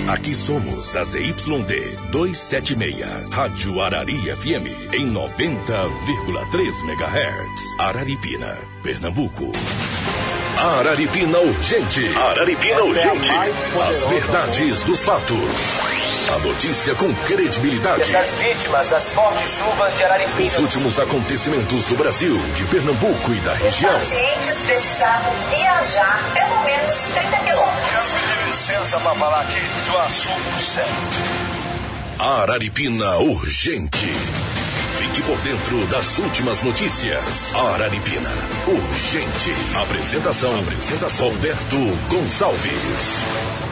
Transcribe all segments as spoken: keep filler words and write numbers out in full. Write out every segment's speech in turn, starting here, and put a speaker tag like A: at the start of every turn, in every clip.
A: Aqui somos a Z Y D duzentos e setenta e seis, Rádio Arari F M, em noventa vírgula três megahertz. Araripina, Pernambuco. Araripina Urgente. Araripina Urgente. As verdades dos fatos. A notícia com credibilidade.
B: Das vítimas das fortes chuvas de Araripina.
A: Os últimos acontecimentos do Brasil, de Pernambuco e da região.
C: Os pacientes precisavam viajar pelo menos trinta quilômetros.
B: Eu pedi licença para falar aqui do assunto sério.
A: Araripina Urgente. Fique por dentro das últimas notícias. Araripina Urgente. Apresentação, Apresentação. Roberto Gonçalves.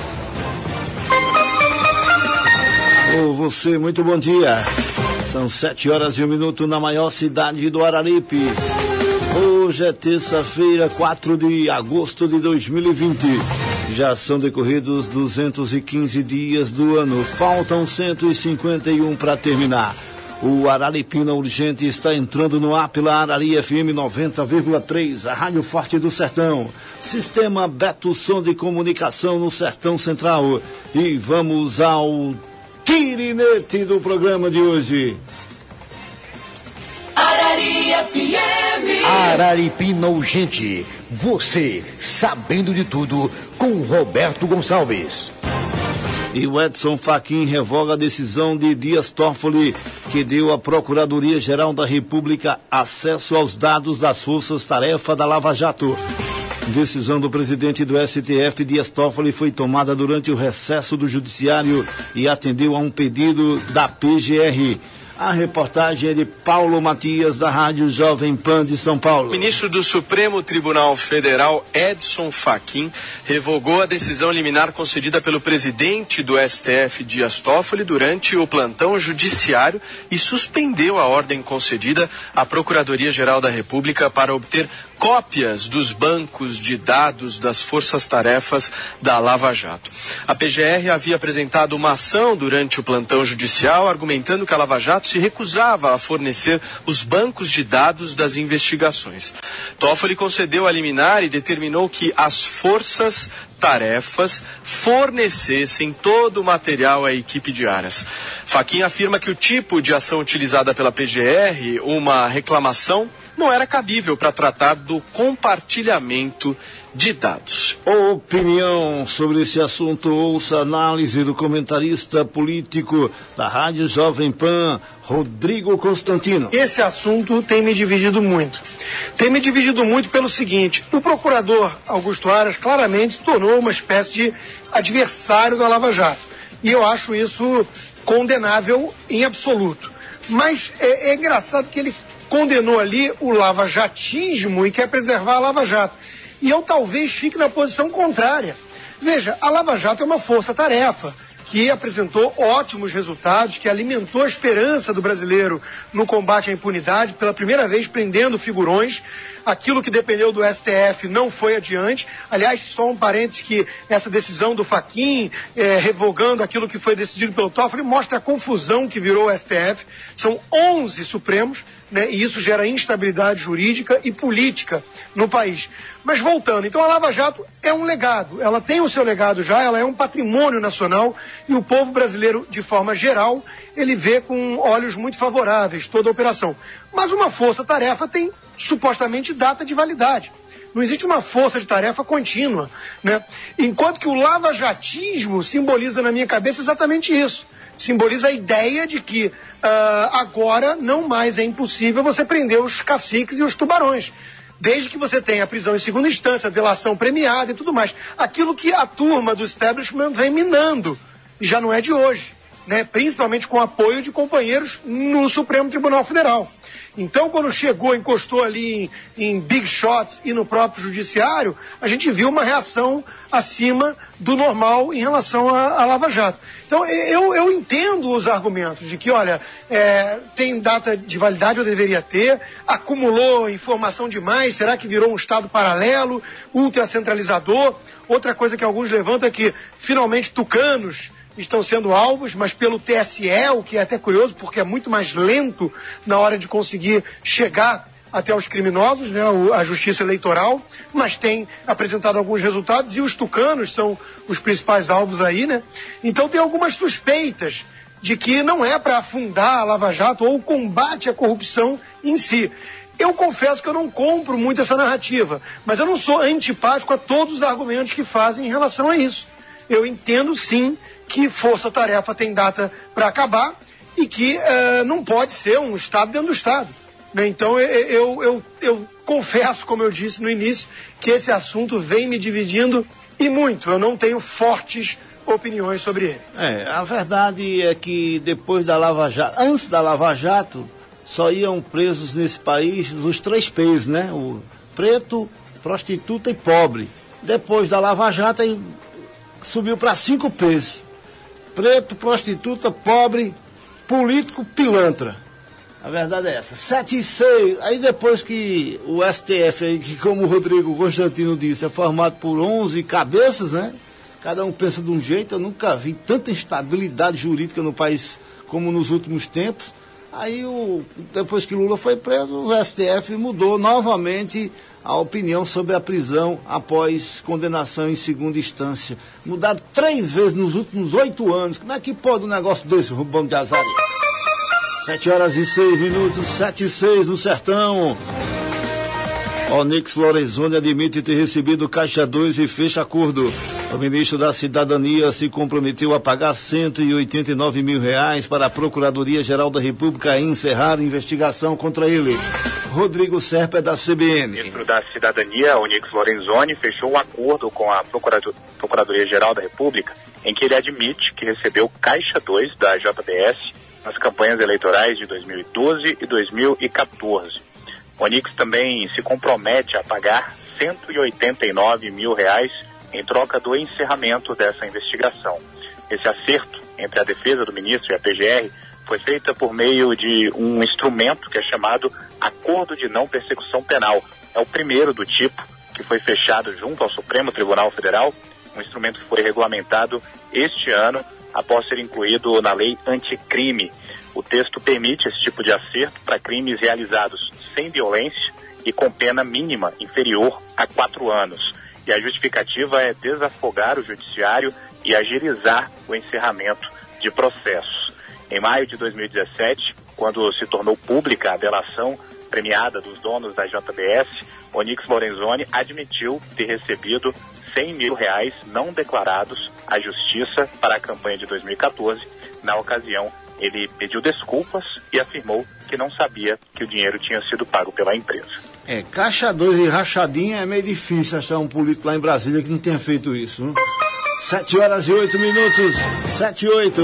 D: Ô, você, muito bom dia. São sete horas e um minuto na maior cidade do Araripe. Hoje é terça-feira, quatro de agosto de dois mil e vinte. Já são decorridos duzentos e quinze dias do ano. Faltam cento e cinquenta e um para terminar. O Araripina Urgente está entrando no ar pela Arari F M noventa vírgula três, a Rádio Forte do Sertão. Sistema Beto Som de Comunicação no Sertão Central. E vamos ao tirinete do programa de hoje.
E: Arari F M.
F: Araripina Urgente. Você sabendo de tudo com Roberto Gonçalves.
D: E o Edson Fachin revoga a decisão de Dias Toffoli, que deu à Procuradoria-Geral da República acesso aos dados das forças-tarefa da Lava Jato. Decisão do presidente do S T F, Dias Toffoli, foi tomada durante o recesso do Judiciário e atendeu a um pedido da P G R. A reportagem é de Paulo Matias, da Rádio Jovem Pan de São Paulo.
G: O ministro do Supremo Tribunal Federal, Edson Fachin, revogou a decisão liminar concedida pelo presidente do S T F, Dias Toffoli, durante o plantão judiciário e suspendeu a ordem concedida à Procuradoria-Geral da República para obter cópias dos bancos de dados das forças-tarefas da Lava Jato. A P G R havia apresentado uma ação durante o plantão judicial, argumentando que a Lava Jato se recusava a fornecer os bancos de dados das investigações. Toffoli concedeu a liminar e determinou que as forças-tarefas fornecessem todo o material à equipe de Aras. Fachin afirma que o tipo de ação utilizada pela P G R, uma reclamação, não era cabível para tratar do compartilhamento de dados.
D: Opinião sobre esse assunto, ouça a análise do comentarista político da Rádio Jovem Pan, Rodrigo Constantino.
H: Esse assunto tem me dividido muito. Tem me dividido muito pelo seguinte: o procurador Augusto Aras claramente se tornou uma espécie de adversário da Lava Jato. E eu acho isso condenável em absoluto. Mas é, é engraçado que ele condenou ali o lavajatismo e quer preservar a Lava Jato. E eu talvez fique na posição contrária. Veja, a Lava Jato é uma força-tarefa que apresentou ótimos resultados, que alimentou a esperança do brasileiro no combate à impunidade, pela primeira vez prendendo figurões. Aquilo que dependeu do S T F não foi adiante. Aliás, só um parênteses, que essa decisão do Fachin, eh, revogando aquilo que foi decidido pelo Toffoli, mostra a confusão que virou o S T F. São onze Supremos, né, e isso gera instabilidade jurídica e política no país. Mas voltando, então a Lava Jato é um legado, ela tem o seu legado já, ela é um patrimônio nacional e o povo brasileiro, de forma geral, ele vê com olhos muito favoráveis toda a operação. Mas uma força-tarefa tem supostamente data de validade. Não existe uma força de tarefa contínua, né? Enquanto que o lavajatismo simboliza na minha cabeça exatamente isso. Simboliza a ideia de que uh, agora não mais é impossível você prender os caciques e os tubarões, desde que você tenha a prisão em segunda instância, delação premiada e tudo mais. Aquilo que a turma do establishment vem minando, e já não é de hoje, né? Principalmente com o apoio de companheiros no Supremo Tribunal Federal. Então, quando chegou, encostou ali em, em big shots e no próprio judiciário, a gente viu uma reação acima do normal em relação à Lava Jato. Então, eu, eu entendo os argumentos de que, olha, é, tem data de validade, eu deveria ter, acumulou informação demais, será que virou um Estado paralelo, ultracentralizador? Outra coisa que alguns levantam é que, finalmente, tucanos estão sendo alvos, mas pelo T S E, o que é até curioso, porque é muito mais lento na hora de conseguir chegar até os criminosos, né, a justiça eleitoral, mas tem apresentado alguns resultados e os tucanos são os principais alvos aí, né? Então tem algumas suspeitas de que não é para afundar a Lava Jato ou o combate à corrupção em si. Eu confesso que eu não compro muito essa narrativa, mas eu não sou antipático a todos os argumentos que fazem em relação a isso. Eu entendo sim que força-tarefa tem data para acabar e que uh, não pode ser um Estado dentro do Estado. Então, eu, eu, eu, eu confesso, como eu disse no início, que esse assunto vem me dividindo e muito. Eu não tenho fortes opiniões sobre ele.
D: É, a verdade é que depois da Lava Jato, antes da Lava Jato, só iam presos nesse país os três P's, né? O preto, prostituta e pobre. Depois da Lava Jato, aí subiu para cinco P's. Preto, prostituta, pobre, político, pilantra. A verdade é essa. sete e seis. Aí depois que o S T F, aí, que como o Rodrigo Constantino disse, é formado por onze cabeças, né? Cada um pensa de um jeito. Eu nunca vi tanta instabilidade jurídica no país como nos últimos tempos. Aí, o, depois que Lula foi preso, o S T F mudou novamente a opinião sobre a prisão após condenação em segunda instância. Mudaram três vezes nos últimos oito anos. Como é que pode um negócio desse, Rubão de Azaria? Sete horas e seis minutos, sete e seis no Sertão. Onyx Lorenzoni admite ter recebido Caixa dois e fecha acordo. O ministro da Cidadania se comprometeu a pagar cento e oitenta e nove mil reais para a Procuradoria-Geral da República encerrar a investigação contra ele. Rodrigo Serpa, da C B N.
I: O ministro da Cidadania, Onyx Lorenzoni, fechou um acordo com a Procuradoria-Geral da República em que ele admite que recebeu Caixa dois da J B S nas campanhas eleitorais de dois mil e doze e dois mil e quatorze. Onyx também se compromete a pagar cento e oitenta e nove mil reais em troca do encerramento dessa investigação. Esse acerto entre a defesa do ministro e a P G R foi feita por meio de um instrumento que é chamado Acordo de Não Persecução Penal. É o primeiro do tipo que foi fechado junto ao Supremo Tribunal Federal, um instrumento que foi regulamentado este ano após ser incluído na lei anticrime. O texto permite esse tipo de acerto para crimes realizados sem violência e com pena mínima inferior a quatro anos. E a justificativa é desafogar o judiciário e agilizar o encerramento de processos. Em maio de dois mil e dezessete, quando se tornou pública a delação premiada dos donos da J B S, Onyx Lorenzoni admitiu ter recebido cem mil reais não declarados à Justiça para a campanha de dois mil e quatorze. Na ocasião, ele pediu desculpas e afirmou que não sabia que o dinheiro tinha sido pago pela empresa.
D: É, Caixa dois e rachadinha é meio difícil achar um político lá em Brasília que não tenha feito isso. Hein? Sete horas e oito minutos, sete e oito.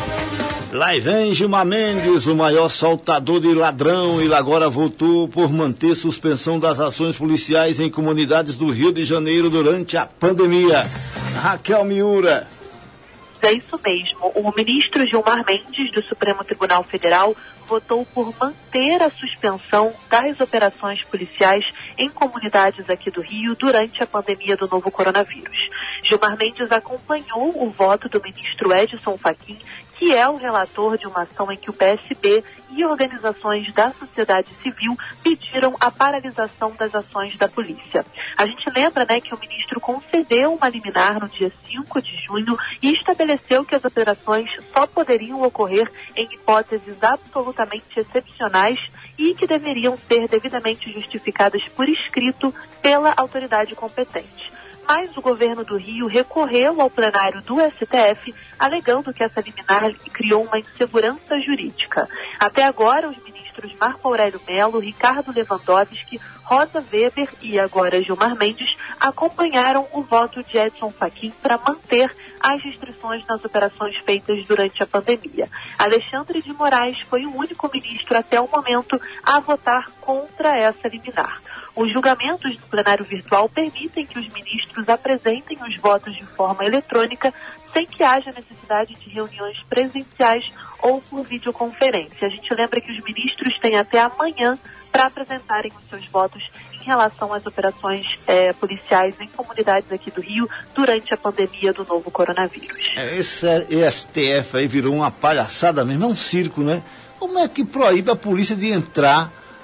D: Lá vem Gilmar Mendes, o maior soltador de ladrão, e agora votou por manter suspensão das ações policiais em comunidades do Rio de Janeiro durante a pandemia. Raquel Miura.
J: É isso mesmo. O ministro Gilmar Mendes, do Supremo Tribunal Federal, votou por manter a suspensão das operações policiais em comunidades aqui do Rio durante a pandemia do novo coronavírus. Gilmar Mendes acompanhou o voto do ministro Edson Fachin, que é o relator de uma ação em que o P S B e organizações da sociedade civil pediram a paralisação das ações da polícia. A gente lembra, né, que o ministro concedeu uma liminar no dia cinco de junho e estabeleceu que as operações só poderiam ocorrer em hipóteses absolutamente excepcionais e que deveriam ser devidamente justificadas por escrito pela autoridade competente. Mas o governo do Rio recorreu ao plenário do S T F, alegando que essa liminar criou uma insegurança jurídica. Até agora, os ministros Marco Aurélio Mello, Ricardo Lewandowski, Rosa Weber e agora Gilmar Mendes acompanharam o voto de Edson Fachin para manter as restrições nas operações feitas durante a pandemia. Alexandre de Moraes foi o único ministro até o momento a votar contra essa liminar. Os julgamentos do plenário virtual permitem que os ministros apresentem os votos de forma eletrônica sem que haja necessidade de reuniões presenciais ou por videoconferência. A gente lembra que os ministros têm até amanhã para apresentarem os seus votos em relação às operações é, policiais em comunidades aqui do Rio durante a pandemia do novo coronavírus.
D: É, esse S T F aí virou uma palhaçada mesmo, é um circo, né? Como é que proíbe a polícia de entrar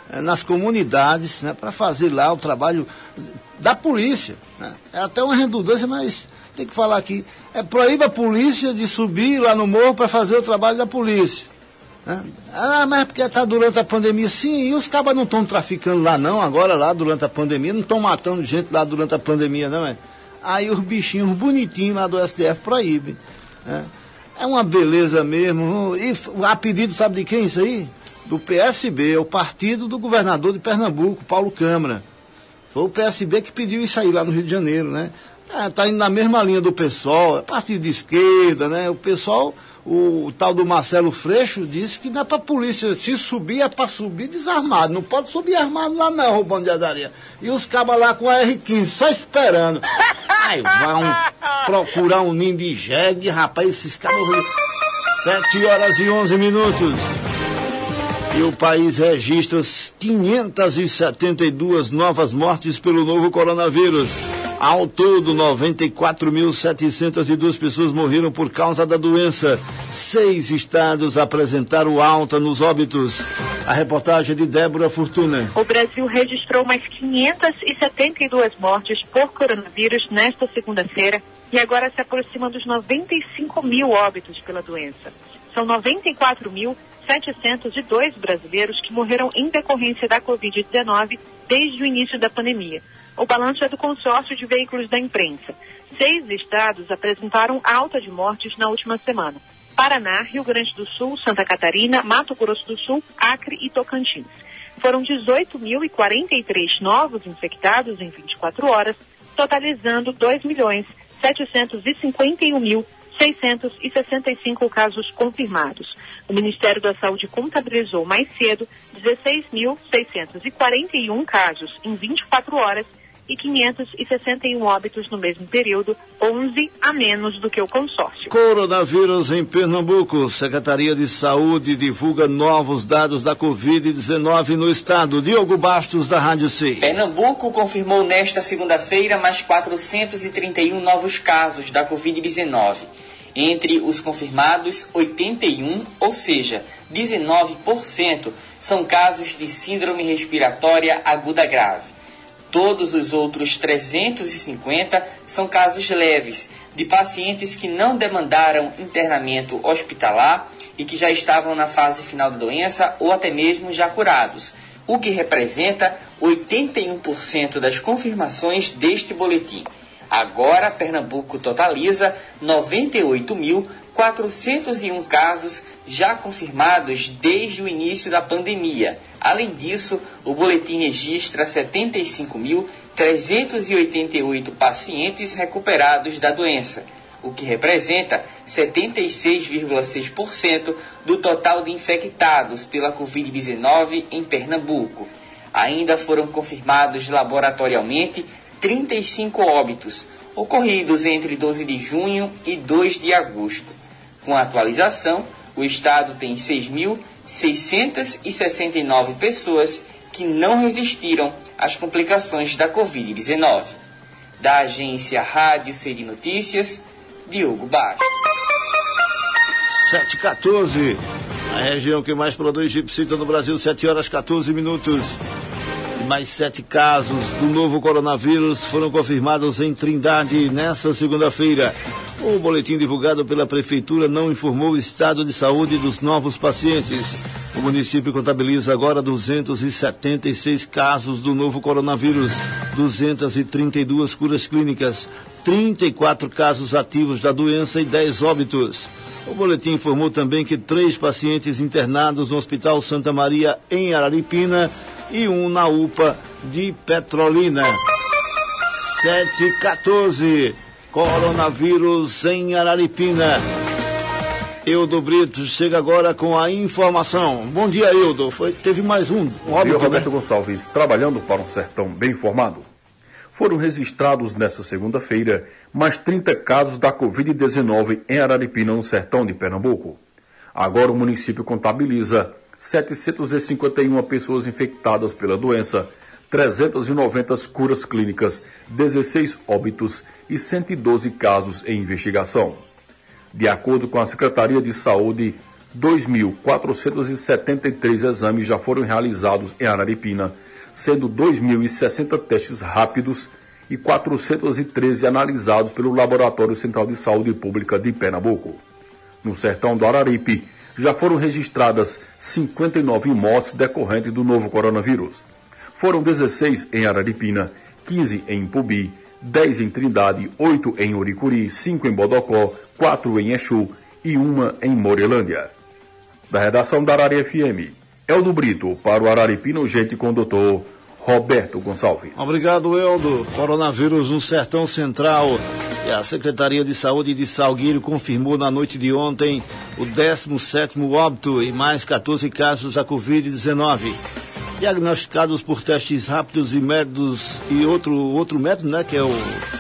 D: eh, nas comunidades, né, para fazer lá o trabalho da polícia. Né? É até uma redundância, mas tem que falar aqui. É, proíbe a polícia de subir lá no morro para fazer o trabalho da polícia. Né? Ah, mas é porque está durante a pandemia. Sim, e os cabas não estão traficando lá não, agora lá durante a pandemia, não estão matando gente lá durante a pandemia não, é? Aí os bichinhos bonitinhos lá do S T F proíbem. Né? É uma beleza mesmo. E a pedido, sabe de quem isso aí? Do P S B, o partido do governador de Pernambuco, Paulo Câmara. Foi o P S B que pediu isso aí lá no Rio de Janeiro, né? Está indo na mesma linha do pessoal, é partido de esquerda, né? O pessoal, o, o tal do Marcelo Freixo disse que não é para a polícia, se subir é para subir desarmado, não pode subir armado lá não, roubando de adaria. E os cabas lá com a R quinze, só esperando. Aí vão procurar um ninho de jegue, rapaz, esses cabas... sete horas e onze minutos. E o país registra quinhentas e setenta e duas novas mortes pelo novo coronavírus. Ao todo, noventa e quatro mil setecentas e duas pessoas morreram por causa da doença. Seis estados apresentaram alta nos óbitos. A reportagem de Débora Fortuna.
J: O Brasil registrou mais quinhentas e setenta e duas mortes por coronavírus nesta segunda-feira e agora se aproxima dos noventa e cinco mil óbitos pela doença. São noventa e quatro mil setecentos e dois brasileiros que morreram em decorrência da covid dezenove desde o início da pandemia. O balanço é do consórcio de veículos da imprensa. Seis estados apresentaram alta de mortes na última semana. Paraná, Rio Grande do Sul, Santa Catarina, Mato Grosso do Sul, Acre e Tocantins. Foram dezoito mil e quarenta e três novos infectados em vinte e quatro horas, totalizando dois milhões setecentos e cinquenta e um mil seiscentos e sessenta e cinco casos confirmados. O Ministério da Saúde contabilizou mais cedo dezesseis mil seiscentos e quarenta e um casos em vinte e quatro horas e quinhentos e sessenta e um óbitos no mesmo período, onze a menos do que o consórcio.
D: Coronavírus em Pernambuco. Secretaria de Saúde divulga novos dados da covid dezenove no estado. Diogo Bastos, da Rádio C.
K: Pernambuco confirmou nesta segunda-feira mais quatrocentos e trinta e um novos casos da covid dezenove. Entre os confirmados, oitenta e um, ou seja, dezenove por cento, são casos de síndrome respiratória aguda grave. Todos os outros trezentos e cinquenta são casos leves, de pacientes que não demandaram internamento hospitalar e que já estavam na fase final da doença ou até mesmo já curados, o que representa oitenta e um por cento das confirmações deste boletim. Agora, Pernambuco totaliza noventa e oito mil quatrocentos e um casos já confirmados desde o início da pandemia. Além disso, o boletim registra setenta e cinco mil trezentos e oitenta e oito pacientes recuperados da doença, o que representa setenta e seis vírgula seis por cento do total de infectados pela covid dezenove em Pernambuco. Ainda foram confirmados laboratorialmente trinta e cinco óbitos, ocorridos entre doze de junho e dois de agosto. Com a atualização, o estado tem seis mil seiscentas e sessenta e nove pessoas que não resistiram às complicações da covid dezenove. Da agência Rádio C de Notícias, Diogo Bastos.
D: sete e quatorze. A região que mais produz gipsita no Brasil, sete horas e quatorze minutos. Mais sete casos do novo coronavírus foram confirmados em Trindade nesta segunda-feira. O boletim divulgado pela Prefeitura não informou o estado de saúde dos novos pacientes. O município contabiliza agora duzentos e setenta e seis casos do novo coronavírus, duzentas e trinta e duas curas clínicas, trinta e quatro casos ativos da doença e dez óbitos. O boletim informou também que três pacientes internados no Hospital Santa Maria, em Araripina, e um na U P A de Petrolina. sete e quatorze. Coronavírus em Araripina. Eudo Brito chega agora com a informação. Bom dia, Eudo. Foi, teve mais um óbito,
L: Bom dia, Roberto
D: né?
L: Gonçalves. Trabalhando para um sertão bem informado. Foram registrados nesta segunda-feira mais trinta casos da covid dezenove em Araripina, no sertão de Pernambuco. Agora o município contabiliza setecentas e cinquenta e uma pessoas infectadas pela doença, trezentas e noventa curas clínicas, dezesseis óbitos e cento e doze casos em investigação. De acordo com a Secretaria de Saúde, dois mil quatrocentos e setenta e três exames já foram realizados em Araripina, sendo dois mil e sessenta testes rápidos e quatrocentos e treze analisados pelo Laboratório Central de Saúde Pública de Pernambuco. No sertão do Araripe, já foram registradas cinquenta e nove mortes decorrentes do novo coronavírus. Foram dezesseis em Araripina, quinze em Ipubi, dez em Trindade, oito em Uricuri, cinco em Bodocó, quatro em Exu e uma em Morelândia. Da redação da Arari F M, Eldo Brito, para o Araripina Urgente com o doutor Roberto Gonçalves.
D: Obrigado, Eldo. Coronavírus no Sertão Central. E a Secretaria de Saúde de Salgueiro confirmou na noite de ontem o décimo sétimo óbito e mais quatorze casos da covid dezenove. Diagnosticados por testes rápidos e métodos e outro, outro método, né, que é o,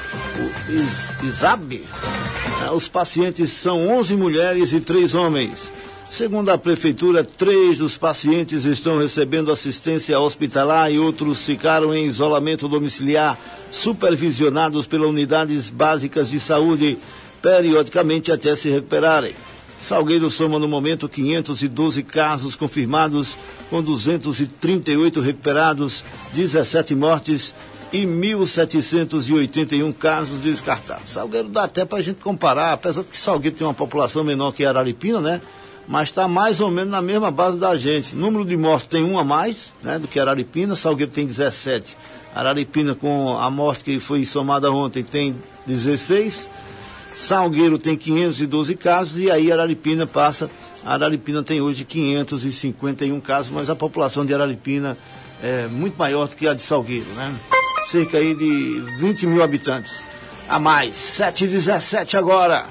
D: o I S A B. Os pacientes são onze mulheres e três homens. Segundo a Prefeitura, três dos pacientes estão recebendo assistência hospitalar e outros ficaram em isolamento domiciliar, supervisionados pelas unidades básicas de saúde, periodicamente até se recuperarem. Salgueiro soma no momento quinhentos e doze casos confirmados, com duzentos e trinta e oito recuperados, dezessete mortes e mil setecentos e oitenta e um casos descartados. Salgueiro dá até para a gente comparar, apesar de que Salgueiro tem uma população menor que Araripina, né? Mas está mais ou menos na mesma base da gente. Número de mortes tem um a mais, né, do que Araripina. Salgueiro tem dezessete. Araripina, com a morte que foi somada ontem, tem dezesseis. Salgueiro tem quinhentos e doze casos e aí Araripina passa. Araripina tem hoje quinhentos e cinquenta e um casos, mas a população de Araripina é muito maior do que a de Salgueiro, né? Cerca aí de vinte mil habitantes a mais. sete e dezessete agora.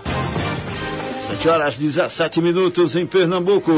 D: sete horas e dezessete minutos em Pernambuco.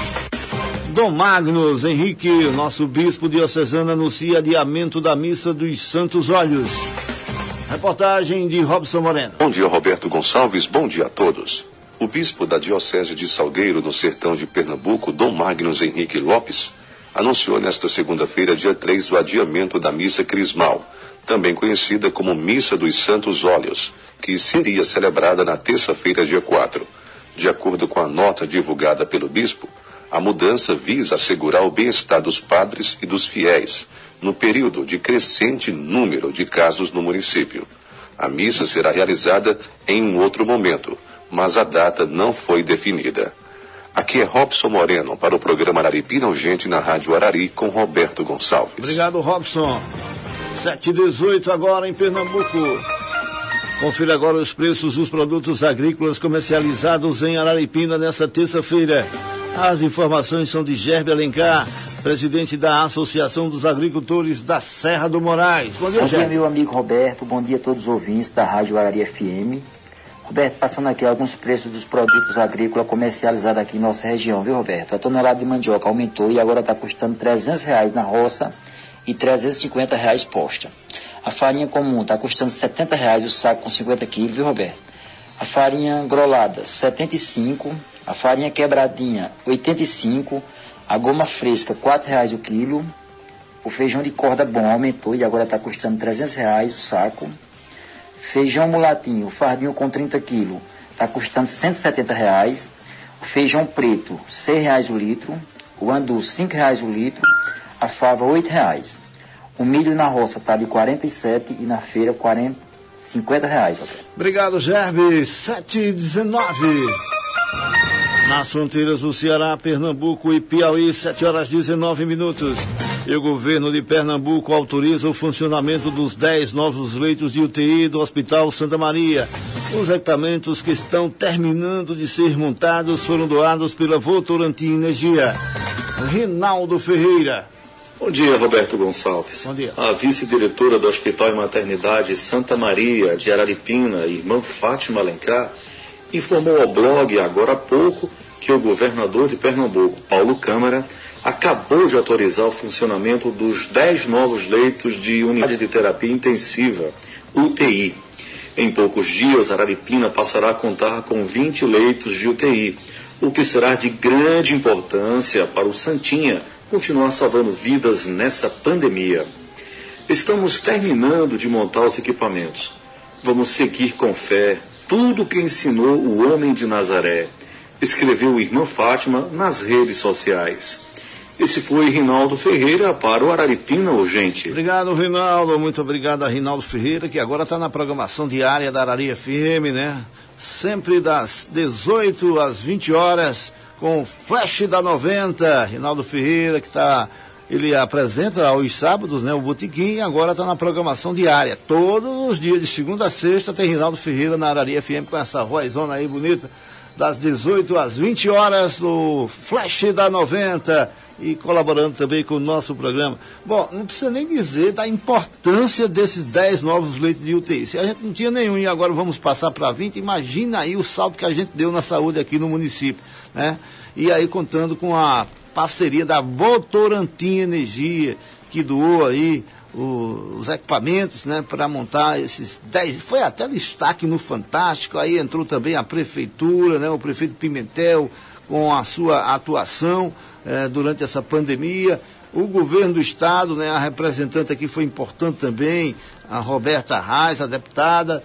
D: Dom Magnus Henrique, nosso bispo diocesano, anuncia adiamento da missa dos Santos Olhos. Reportagem de Robson Moreno.
M: Bom dia, Roberto Gonçalves. Bom dia a todos. O bispo da Diocese de Salgueiro, no sertão de Pernambuco, Dom Magnus Henrique Lopes, anunciou nesta segunda-feira, dia três, o adiamento da missa crismal, também conhecida como Missa dos Santos Óleos, que seria celebrada na terça-feira, dia quatro. De acordo com a nota divulgada pelo bispo, a mudança visa assegurar o bem-estar dos padres e dos fiéis, no período de crescente número de casos no município. A missa será realizada em um outro momento, mas a data não foi definida. Aqui é Robson Moreno para o programa Araripina Urgente na Rádio Arari com Roberto Gonçalves.
D: Obrigado, Robson. sete e dezoito agora em Pernambuco. Confira agora os preços dos produtos agrícolas comercializados em Araripina nesta terça-feira. As informações são de Gerbe Alencar, presidente da Associação dos Agricultores da Serra do Moraes.
N: Bom dia, Bom dia, meu amigo Roberto. Bom dia a todos os ouvintes da Rádio Arari F M. Roberto, passando aqui alguns preços dos produtos agrícolas comercializados aqui em nossa região, viu, Roberto? A tonelada de mandioca aumentou e agora está custando trezentos reais na roça e trezentos e cinquenta reais posta. A farinha comum está custando setenta reais o saco com cinquenta quilos, viu, Roberto? A farinha grolada, setenta e cinco. A farinha quebradinha, oitenta e cinco. A goma fresca, quatro reais o quilo. O feijão de corda bom aumentou e agora está custando trezentos reais o saco. Feijão mulatinho, fardinho com trinta quilos, está custando cento e setenta reais. O feijão preto, seis reais o litro. O andu, cinco reais o litro. A fava, oito reais. O milho na roça está de quarenta e sete e na feira quarenta, cinquenta reais. Okay?
D: Obrigado, Gerbe. sete e dezenove. Nas fronteiras do Ceará, Pernambuco e Piauí, sete horas e dezenove minutos. E o governo de Pernambuco autoriza o funcionamento dos dez novos leitos de U T I do Hospital Santa Maria. Os equipamentos que estão terminando de ser montados foram doados pela Votorantim Energia. Rinaldo Ferreira.
O: Bom dia, Roberto Gonçalves.
D: Bom dia.
O: A vice-diretora do Hospital e Maternidade Santa Maria de Araripina, irmã Fátima Alencar, informou ao blog agora há pouco que o governador de Pernambuco, Paulo Câmara, acabou de autorizar o funcionamento dos dez novos leitos de unidade de terapia intensiva, U T I. Em poucos dias, Araripina passará a contar com vinte leitos de U T I, o que será de grande importância para o Santinha continuar salvando vidas nessa pandemia. Estamos terminando de montar os equipamentos. Vamos seguir com fé tudo o que ensinou o homem de Nazaré. escreveu irmã Fátima nas redes sociais. Esse foi Rinaldo Ferreira para o Araripina Urgente.
D: Obrigado, Rinaldo. Muito obrigado a Rinaldo Ferreira, que agora está na programação diária da Araria F M, né? Sempre das dezoito às vinte horas, com o Flash da noventa. Rinaldo Ferreira, que está... Ele apresenta aos sábados, né, o Botequim, e agora está na programação diária. Todos os dias, de segunda a sexta, tem Rinaldo Ferreira na Araria F M, com essa vozona aí bonita, das dezoito às vinte horas, no Flash da noventa, e colaborando também com o nosso programa. Bom, não precisa nem dizer da importância desses dez novos leitos de U T I. Se a gente não tinha nenhum e agora vamos passar para vinte, imagina aí o salto que a gente deu na saúde aqui no município, né? E aí contando com a parceria da Votorantim Energia, que doou aí o, os equipamentos, né, para montar esses dez, foi até destaque no Fantástico. Aí entrou também a Prefeitura, né, o prefeito Pimentel, com a sua atuação eh, durante essa pandemia. O governo do estado, né, a representante aqui foi importante também, a Roberta Reis, a deputada,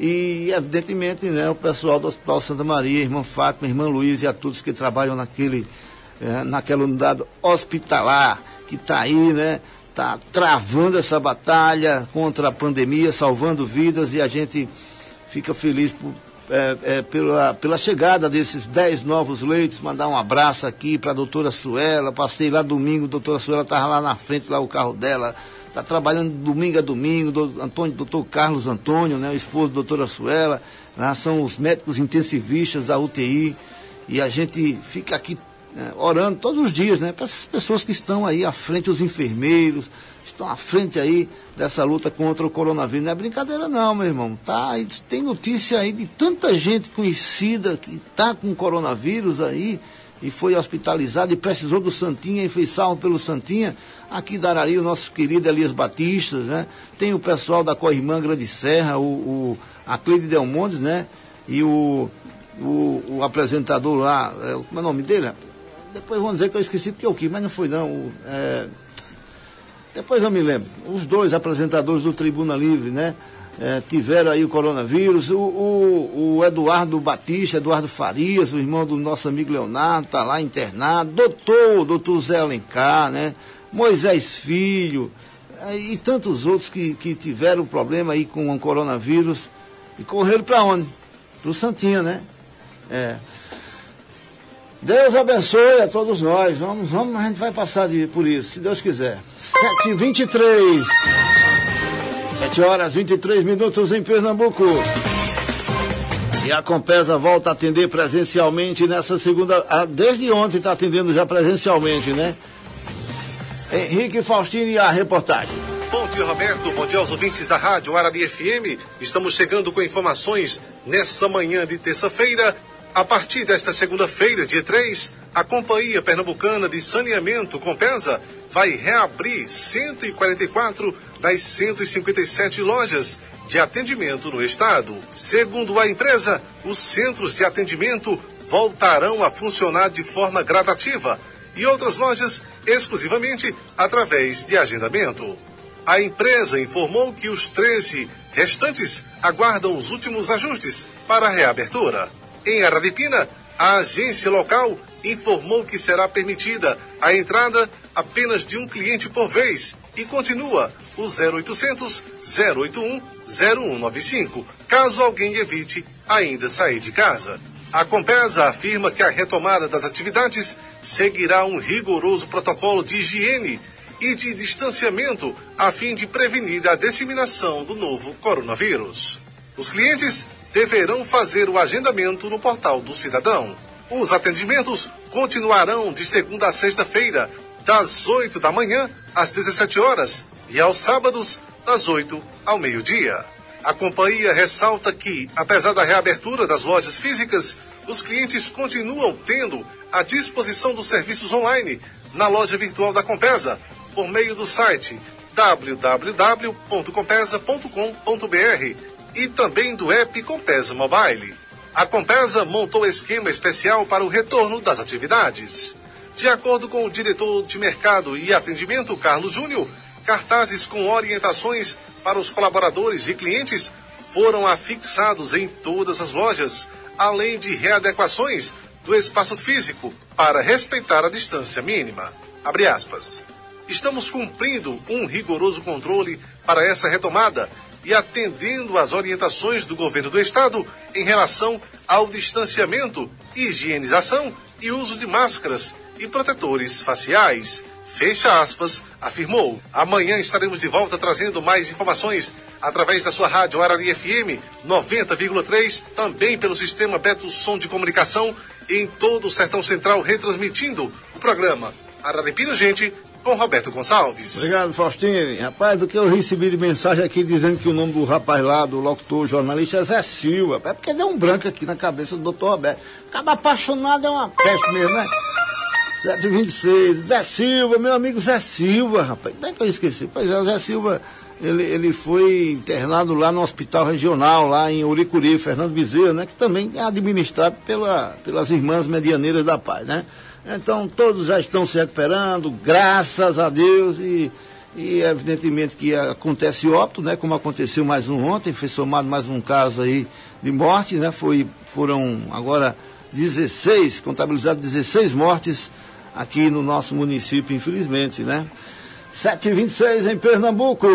D: e evidentemente, né, o pessoal do Hospital Santa Maria, a irmã Fátima, a irmã Luísa e a todos que trabalham naquele É, naquela unidade hospitalar que está aí, né, está travando essa batalha contra a pandemia, salvando vidas, e a gente fica feliz por, é, é, pela, pela chegada desses dez novos leitos. Mandar um abraço aqui para a doutora Suela. Passei lá domingo, a doutora Suela estava lá na frente, lá o carro dela, está trabalhando domingo a domingo, do, Antônio, doutor Carlos Antônio, né, o esposo da doutora Suela, lá são os médicos intensivistas da U T I, e a gente fica aqui É, orando todos os dias, né, para essas pessoas que estão aí à frente, os enfermeiros, estão à frente aí dessa luta contra o coronavírus. Não é brincadeira não, meu irmão. Tá, tem notícia aí de tanta gente conhecida que está com coronavírus aí e foi hospitalizado e precisou do Santinha e foi salvo pelo Santinha. Aqui da Araria, o nosso querido Elias Batista, né? Tem o pessoal da Corrimã Grande Serra, o, o, a Cleide Delmontes, né? E o, o, o apresentador lá, é, como é o nome dele, rapaz? Depois vão dizer que eu esqueci porque eu quis, mas não foi não. O, é, depois eu me lembro. Os dois apresentadores do Tribuna Livre, né? É, tiveram aí o coronavírus. O, o, o Eduardo Batista, Eduardo Farias, o irmão do nosso amigo Leonardo, está lá internado. Doutor, doutor Zé Alencar, né? Moisés Filho, é, e tantos outros que, que tiveram problema aí com o coronavírus e correram para onde? Para o Santinha, né? É. Deus abençoe a todos nós. Vamos, vamos, a gente vai passar de, por isso, se Deus quiser. sete e vinte e três. sete horas e vinte e três minutos em Pernambuco. E a Compesa volta a atender presencialmente nessa segunda... Desde ontem está atendendo já presencialmente, né? Henrique Faustino e a reportagem.
P: Bom dia, Roberto. Bom dia aos ouvintes da Rádio Araria F M. Estamos chegando com informações nessa manhã de terça-feira. A partir desta segunda-feira, dia três, a Companhia Pernambucana de Saneamento, Compesa, vai reabrir cento e quarenta e quatro das cento e cinquenta e sete lojas de atendimento no estado. Segundo a empresa, os centros de atendimento voltarão a funcionar de forma gradativa e outras lojas exclusivamente através de agendamento. A empresa informou que os treze restantes aguardam os últimos ajustes para a reabertura. Em Araripina, a agência local informou que será permitida a entrada apenas de um cliente por vez e continua o zero oitocentos, zero oito um, zero um nove cinco, caso alguém evite ainda sair de casa. A Compesa afirma que a retomada das atividades seguirá um rigoroso protocolo de higiene e de distanciamento a fim de prevenir a disseminação do novo coronavírus. Os clientes deverão fazer o agendamento no portal do cidadão. Os atendimentos continuarão de segunda a sexta-feira, das oito da manhã às dezessete horas e aos sábados, das oito ao meio-dia. A companhia ressalta que, apesar da reabertura das lojas físicas, os clientes continuam tendo à disposição dos serviços online na loja virtual da Compesa, por meio do site w w w ponto compesa ponto com ponto b r e também do app Compesa Mobile. A Compesa montou esquema especial para o retorno das atividades. De acordo com o diretor de Mercado e Atendimento, Carlos Júnior, cartazes com orientações para os colaboradores e clientes foram afixados em todas as lojas, além de readequações do espaço físico para respeitar a distância mínima. Abre aspas. Estamos cumprindo um rigoroso controle para essa retomada e atendendo às orientações do governo do estado em relação ao distanciamento, higienização e uso de máscaras e protetores faciais. Fecha aspas, afirmou. Amanhã estaremos de volta trazendo mais informações através da sua rádio Arari F M noventa vírgula três, também pelo sistema Beto Som de Comunicação em todo o Sertão Central, retransmitindo o programa Araripina Gente com Roberto Gonçalves.
D: Obrigado, Faustino. Rapaz, do que eu recebi de mensagem aqui dizendo que o nome do rapaz lá, do locutor, jornalista, é Zé Silva. É porque deu um branco aqui na cabeça do doutor Roberto. Acaba apaixonado é uma peste mesmo, né? sete e vinte e seis, Zé Silva, meu amigo Zé Silva, rapaz. Como é que eu esqueci? Pois é, o Zé Silva, ele, ele foi internado lá no hospital regional, lá em Uricuri, Fernando Bezerra, né? Que também é administrado pela, pelas Irmãs Medianeiras da Paz, né? Então, todos já estão se recuperando, graças a Deus, e, e evidentemente que acontece óbito, né? Como aconteceu mais um ontem, foi somado mais um caso aí de morte, né? Foi, foram agora dezesseis, contabilizados dezesseis mortes aqui no nosso município, infelizmente, né? sete e vinte e seis em Pernambuco.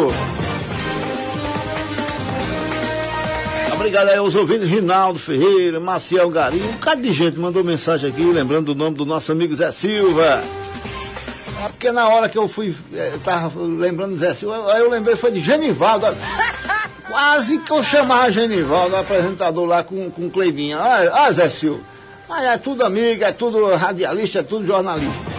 D: Obrigado aí aos ouvintes, Rinaldo Ferreira, Maciel Garim, um bocado de gente mandou mensagem aqui, lembrando do nome do nosso amigo Zé Silva. É porque na hora que eu fui, eu tava lembrando do Zé Silva, aí eu lembrei, foi de Genivaldo. Quase que eu chamava Genivaldo, o apresentador lá com, com Cleivinha. Ah, ah, Zé Silva. Mas é tudo amigo, é tudo radialista, é tudo jornalista.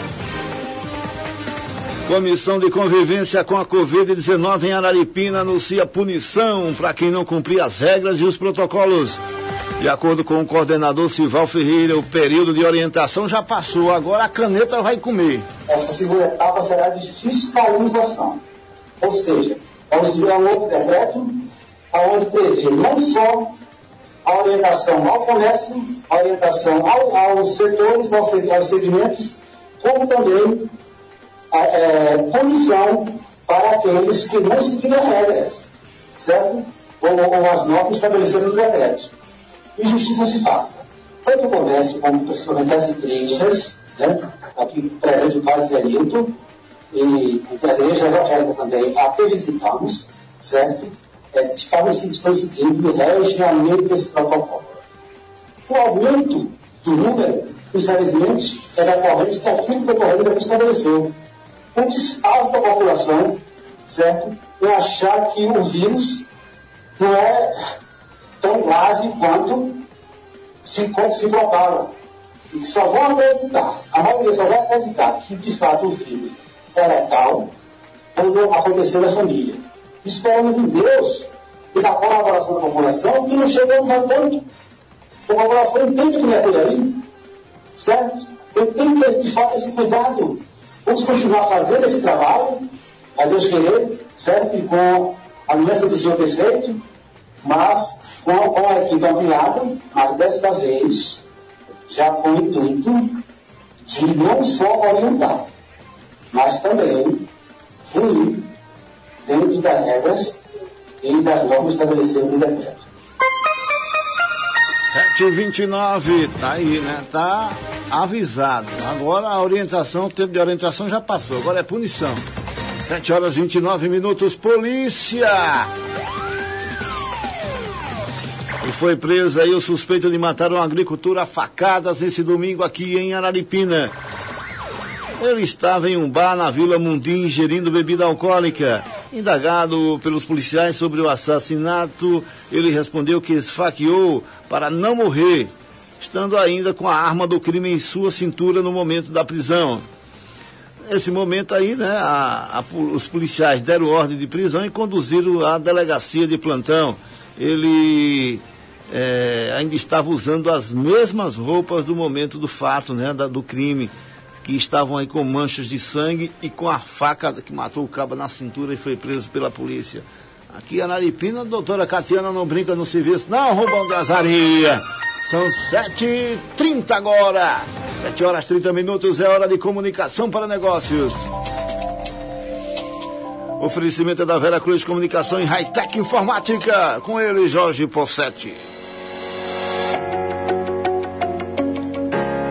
D: Comissão de Convivência com a covid dezenove em Araripina anuncia punição para quem não cumprir as regras e os protocolos. De acordo com o coordenador Sival Ferreira, o período de orientação já passou, agora a caneta vai comer.
Q: Essa segunda etapa será de fiscalização. Ou seja, vamos ver um outro decreto, onde prevê não só a orientação ao comércio, a orientação ao, aos setores, aos, aos segmentos, como também a é, punição para aqueles que não seguirem as regras, certo? Ou, ou as normas estabelecidas no decreto. E justiça se faça. Tanto o comércio como principalmente as igrejas, né? Aqui presente o padre Zé Nilton, e as igrejas evangélicas também, a que visitamos, certo? É, estavam seguindo o regionamento desse protocolo. O aumento do número, infelizmente, é decorrente daquilo que o governo estabeleceu. Um descaso da população, certo? E achar que o vírus não é tão grave quanto se, se propaga. E só vão acreditar, a maioria só vai acreditar que de fato o vírus é letal quando aconteceu na família. Esperamos em Deus e na colaboração da população que não chegamos a tanto. A população entende que não é por aí, certo? Eu tenho que ter de fato esse cuidado. Vamos continuar fazendo esse trabalho, a Deus querer, certo? E com a doença do Senhor perfeito, mas com, com a equipe ampliada, mas desta vez já com o intuito de não só orientar, mas também punir dentro das regras e das normas estabelecidas no decreto.
D: sete e vinte e nove, tá aí, né? Tá avisado. Agora a orientação, o tempo de orientação já passou, agora é punição. sete horas e vinte e nove minutos, polícia! E foi preso aí o suspeito de matar um agricultor a facadas esse domingo aqui em Araripina. Ele estava em um bar na Vila Mundim ingerindo bebida alcoólica. Indagado pelos policiais sobre o assassinato, ele respondeu que esfaqueou para não morrer, estando ainda com a arma do crime em sua cintura no momento da prisão. Nesse momento aí, né, a, a, os policiais deram ordem de prisão e conduziram à delegacia de plantão. Ele é, ainda estava usando as mesmas roupas do momento do fato, né, da, do crime, que estavam aí com manchas de sangue e com a faca que matou o cabo na cintura e foi preso pela polícia. Aqui em Araripina, a doutora Catiana não brinca no serviço, não, roubão de azaria. São sete e trinta agora. sete horas e trinta minutos, é hora de comunicação para negócios. Oferecimento é da Vera Cruz Comunicação e Hightech Informática. Com ele, Jorge Possetti.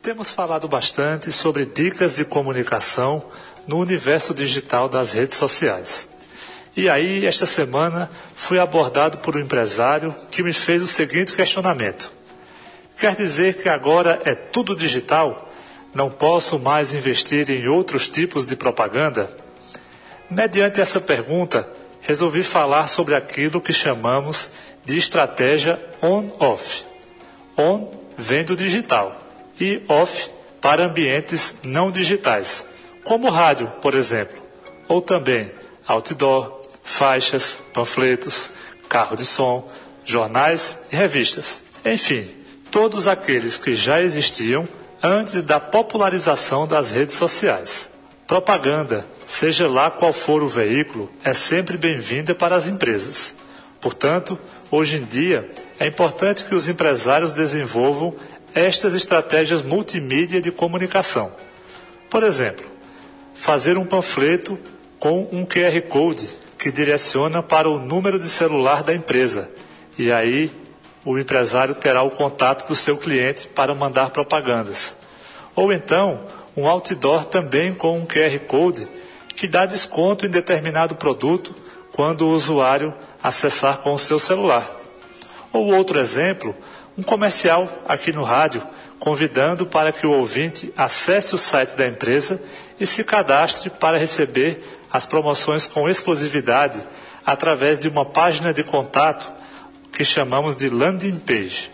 R: Temos falado bastante sobre dicas de comunicação no universo digital das redes sociais. E aí, esta semana, fui abordado por um empresário que me fez o seguinte questionamento. Quer dizer que agora é tudo digital? Não posso mais investir em outros tipos de propaganda? Mediante essa pergunta, resolvi falar sobre aquilo que chamamos de estratégia on-off. On vem do digital e off para ambientes não digitais, como rádio, por exemplo, ou também outdoor, faixas, panfletos, carro de som, jornais e revistas. Enfim, todos aqueles que já existiam antes da popularização das redes sociais. Propaganda, seja lá qual for o veículo, é sempre bem-vinda para as empresas. Portanto, hoje em dia, é importante que os empresários desenvolvam estas estratégias multimídia de comunicação. Por exemplo, fazer um panfleto com um Q R Code que direciona para o número de celular da empresa. E aí, o empresário terá o contato do seu cliente para mandar propagandas. Ou então, um outdoor também com um Q R Code que dá desconto em determinado produto quando o usuário acessar com o seu celular. Ou outro exemplo, um comercial aqui no rádio, convidando para que o ouvinte acesse o site da empresa e se cadastre para receber as promoções com exclusividade através de uma página de contato que chamamos de landing page.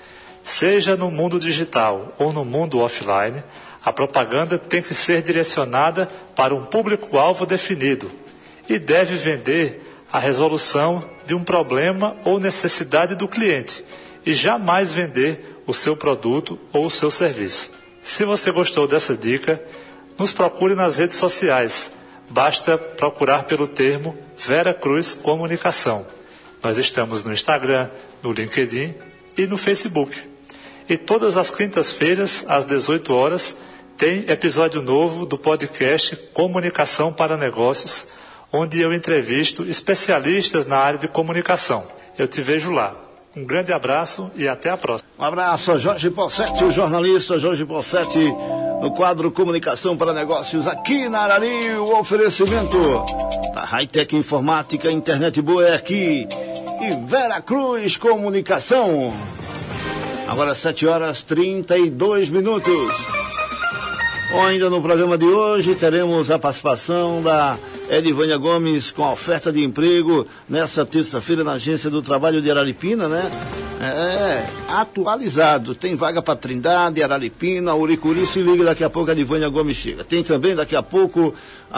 R: Seja no mundo digital ou no mundo offline, a propaganda tem que ser direcionada para um público-alvo definido e deve vender a resolução de um problema ou necessidade do cliente e jamais vender o seu produto ou o seu serviço. Se você gostou dessa dica, nos procure nas redes sociais. Basta procurar pelo termo Vera Cruz Comunicação. Nós estamos no Instagram, no LinkedIn e no Facebook. E todas as quintas-feiras, às dezoito horas, tem episódio novo do podcast Comunicação para Negócios, onde eu entrevisto especialistas na área de comunicação. Eu te vejo lá. Um grande abraço e até a próxima.
D: Um abraço a Jorge Possetti, o jornalista Jorge Possetti, no quadro Comunicação para Negócios, aqui na Arari. O oferecimento da Hightech Informática, internet boa é aqui. E Vera Cruz Comunicação. Agora sete horas e trinta e dois minutos. Bom, ainda no programa de hoje teremos a participação da Edivânia Gomes com a oferta de emprego nessa terça-feira na Agência do Trabalho de Araripina, né? É, atualizado. Tem vaga para Trindade, Araripina, Uricuri. Se liga, daqui a pouco a Edivânia Gomes chega. Tem também daqui a pouco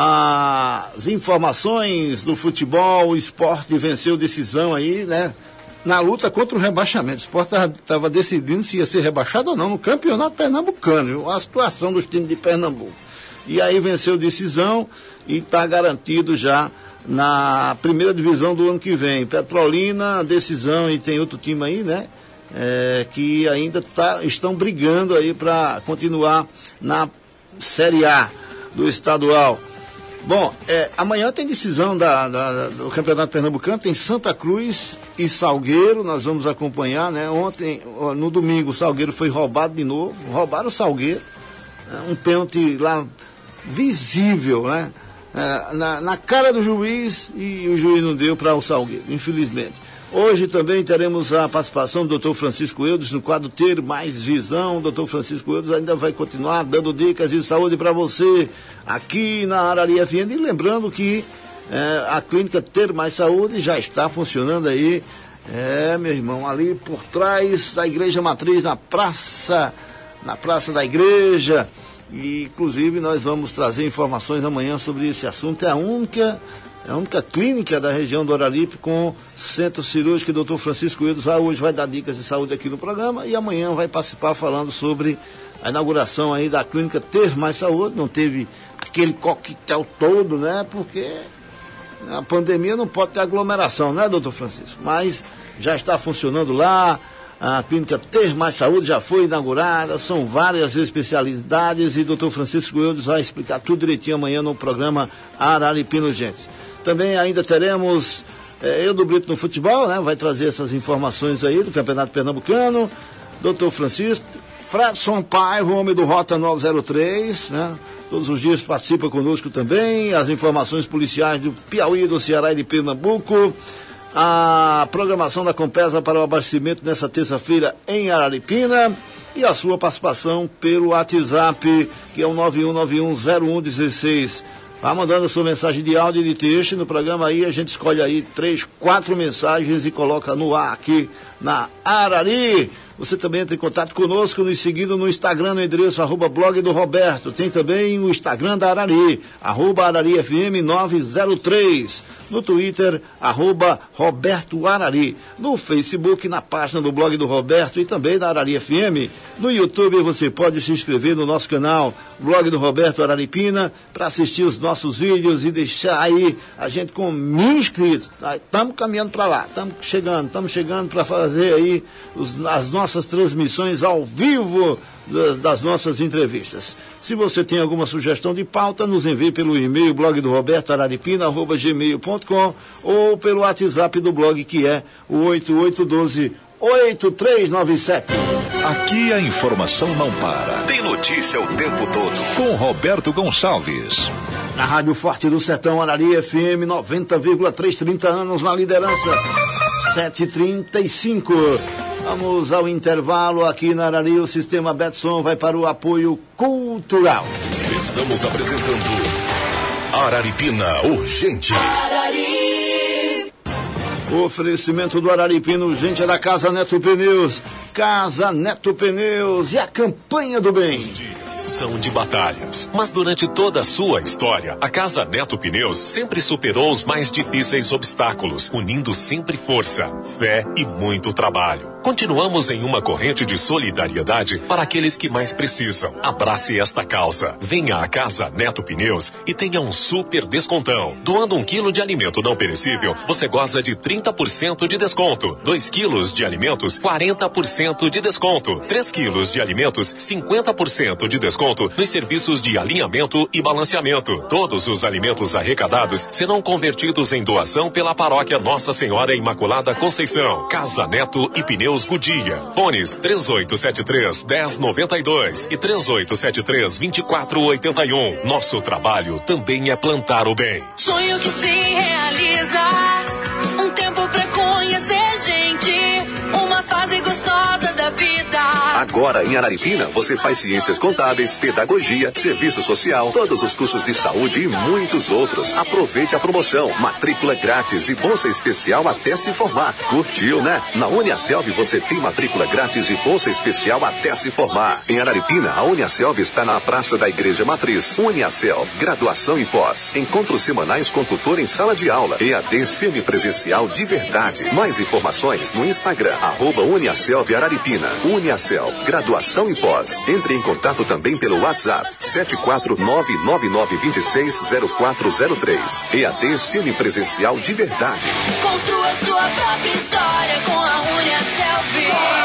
D: as informações do futebol. O Sport venceu decisão aí, né? Na luta contra o rebaixamento. O Sport estava decidindo se ia ser rebaixado ou não no campeonato pernambucano. A situação dos times de Pernambuco. E aí venceu decisão e está garantido já na primeira divisão do ano que vem. Petrolina, decisão, e tem outro time aí, né? É, que ainda tá, estão brigando aí para continuar na Série A do estadual. Bom, é, amanhã tem decisão da, da, do Campeonato Pernambucano, tem Santa Cruz e Salgueiro, nós vamos acompanhar, né? Ontem, no domingo, o Salgueiro foi roubado de novo, roubaram o Salgueiro, um pênalti lá visível, né? É, na, na cara do juiz, e o juiz não deu para o Salgueiro, infelizmente. Hoje também teremos a participação do doutor Francisco Eudes no quadro Ter Mais Visão. O doutor Francisco Eudes ainda vai continuar dando dicas de saúde para você aqui na Arari F M. E lembrando que é, a clínica Ter Mais Saúde já está funcionando aí, é, meu irmão, ali por trás da Igreja Matriz, na praça, na praça da igreja. E, inclusive, nós vamos trazer informações amanhã sobre esse assunto. É a única, é a única clínica da região do Araripe com centro cirúrgico. O doutor Francisco Eudes vai, hoje vai dar dicas de saúde aqui no programa e amanhã vai participar falando sobre a inauguração aí da clínica Ter Mais Saúde. Não teve aquele coquetel todo, né? Porque a pandemia não pode ter aglomeração, né, doutor Francisco? Mas já está funcionando lá. A clínica Ter Mais Saúde já foi inaugurada, são várias especialidades e o doutor Francisco Eudes vai explicar tudo direitinho amanhã no programa Araripina Urgentes. Também ainda teremos é, Eu do Brito no Futebol, né? Vai trazer essas informações aí do Campeonato Pernambucano. doutor Francisco, Fredson Paiva, o homem do Rota nove zero três, né? Todos os dias participa conosco também. As informações policiais do Piauí, do Ceará e de Pernambuco. A programação da Compesa para o abastecimento nessa terça-feira em Araripina. E a sua participação pelo WhatsApp, que é o nove um nove um zero um um seis. Vá mandando a sua mensagem de áudio e de texto. No programa aí a gente escolhe aí três, quatro mensagens e coloca no ar aqui na Arari. Você também entra em contato conosco, nos seguindo no Instagram, no endereço arroba blog do Roberto. Tem também o Instagram da Arari, arroba Arari F M nove zero três. No Twitter, arroba Roberto Arari. No Facebook, na página do blog do Roberto e também da Arari F M. No YouTube você pode se inscrever no nosso canal, blog do Roberto Araripina, para assistir os nossos vídeos e deixar aí a gente com mil inscritos. Estamos caminhando para lá, estamos chegando, estamos chegando para fazer aí os, as nossas transmissões ao vivo das, das nossas entrevistas. Se você tem alguma sugestão de pauta, nos envie pelo e-mail blog do Roberto Araripina, arroba gmail ponto com, ou pelo WhatsApp do blog, que é o oito oito um dois oito três nove sete.
S: Aqui a informação não para. Tem notícia o tempo todo. Com Roberto Gonçalves.
D: Na Rádio Forte do Sertão, Arari F M noventa vírgula três, trinta anos na liderança. sete e trinta e cinco. Vamos ao intervalo aqui na Arari. O Sistema Betson vai para o apoio cultural.
A: Estamos apresentando Araripina Urgente.
E: Arari.
D: O oferecimento do Araripina Urgente é da Casa Neto Pneus. Casa Neto Pneus e a campanha do bem.
T: Os dias são de batalhas, mas durante toda a sua história, a Casa Neto Pneus sempre superou os mais difíceis obstáculos, unindo sempre força, fé e muito trabalho. Continuamos em uma corrente de solidariedade para aqueles que mais precisam. Abrace esta causa. Venha à Casa Neto Pneus e tenha um super descontão. Doando um quilo de alimento não perecível, você goza de trinta por cento de desconto. Dois quilos de alimentos, quarenta por cento de desconto. Três quilos de alimentos, cinquenta por cento de desconto nos serviços de alinhamento e balanceamento. Todos os alimentos arrecadados serão convertidos em doação pela paróquia Nossa Senhora Imaculada Conceição. Casa Neto e Pneus Godia. Fones três oito sete três, um zero nove dois e três oito sete três, dois quatro oito um. Nosso trabalho também é plantar o bem.
E: Sonho que se realiza, um tempo pra conhecer gente, uma fase gostosa da vida.
M: Agora em Araripina você faz ciências contábeis, pedagogia, serviço social, todos os cursos de saúde e muitos outros. Aproveite a promoção, matrícula grátis e bolsa especial até se formar. Curtiu, né? Na Uniaselv você tem matrícula grátis e bolsa especial até se formar. Em Araripina, a Uniaselv está na Praça da Igreja Matriz. Uniaselv, graduação e pós. Encontros semanais com tutor em sala de aula. E A D semipresencial de verdade. Mais informações no Instagram, arroba Uniaselv Araripina. Uniaselv, graduação e pós. Entre em contato também pelo WhatsApp sete quatro nove nove nove dois seis zero quatro zero três. E A D semipresencial de verdade.
E: Construa sua própria história com a Uniaselv. Com a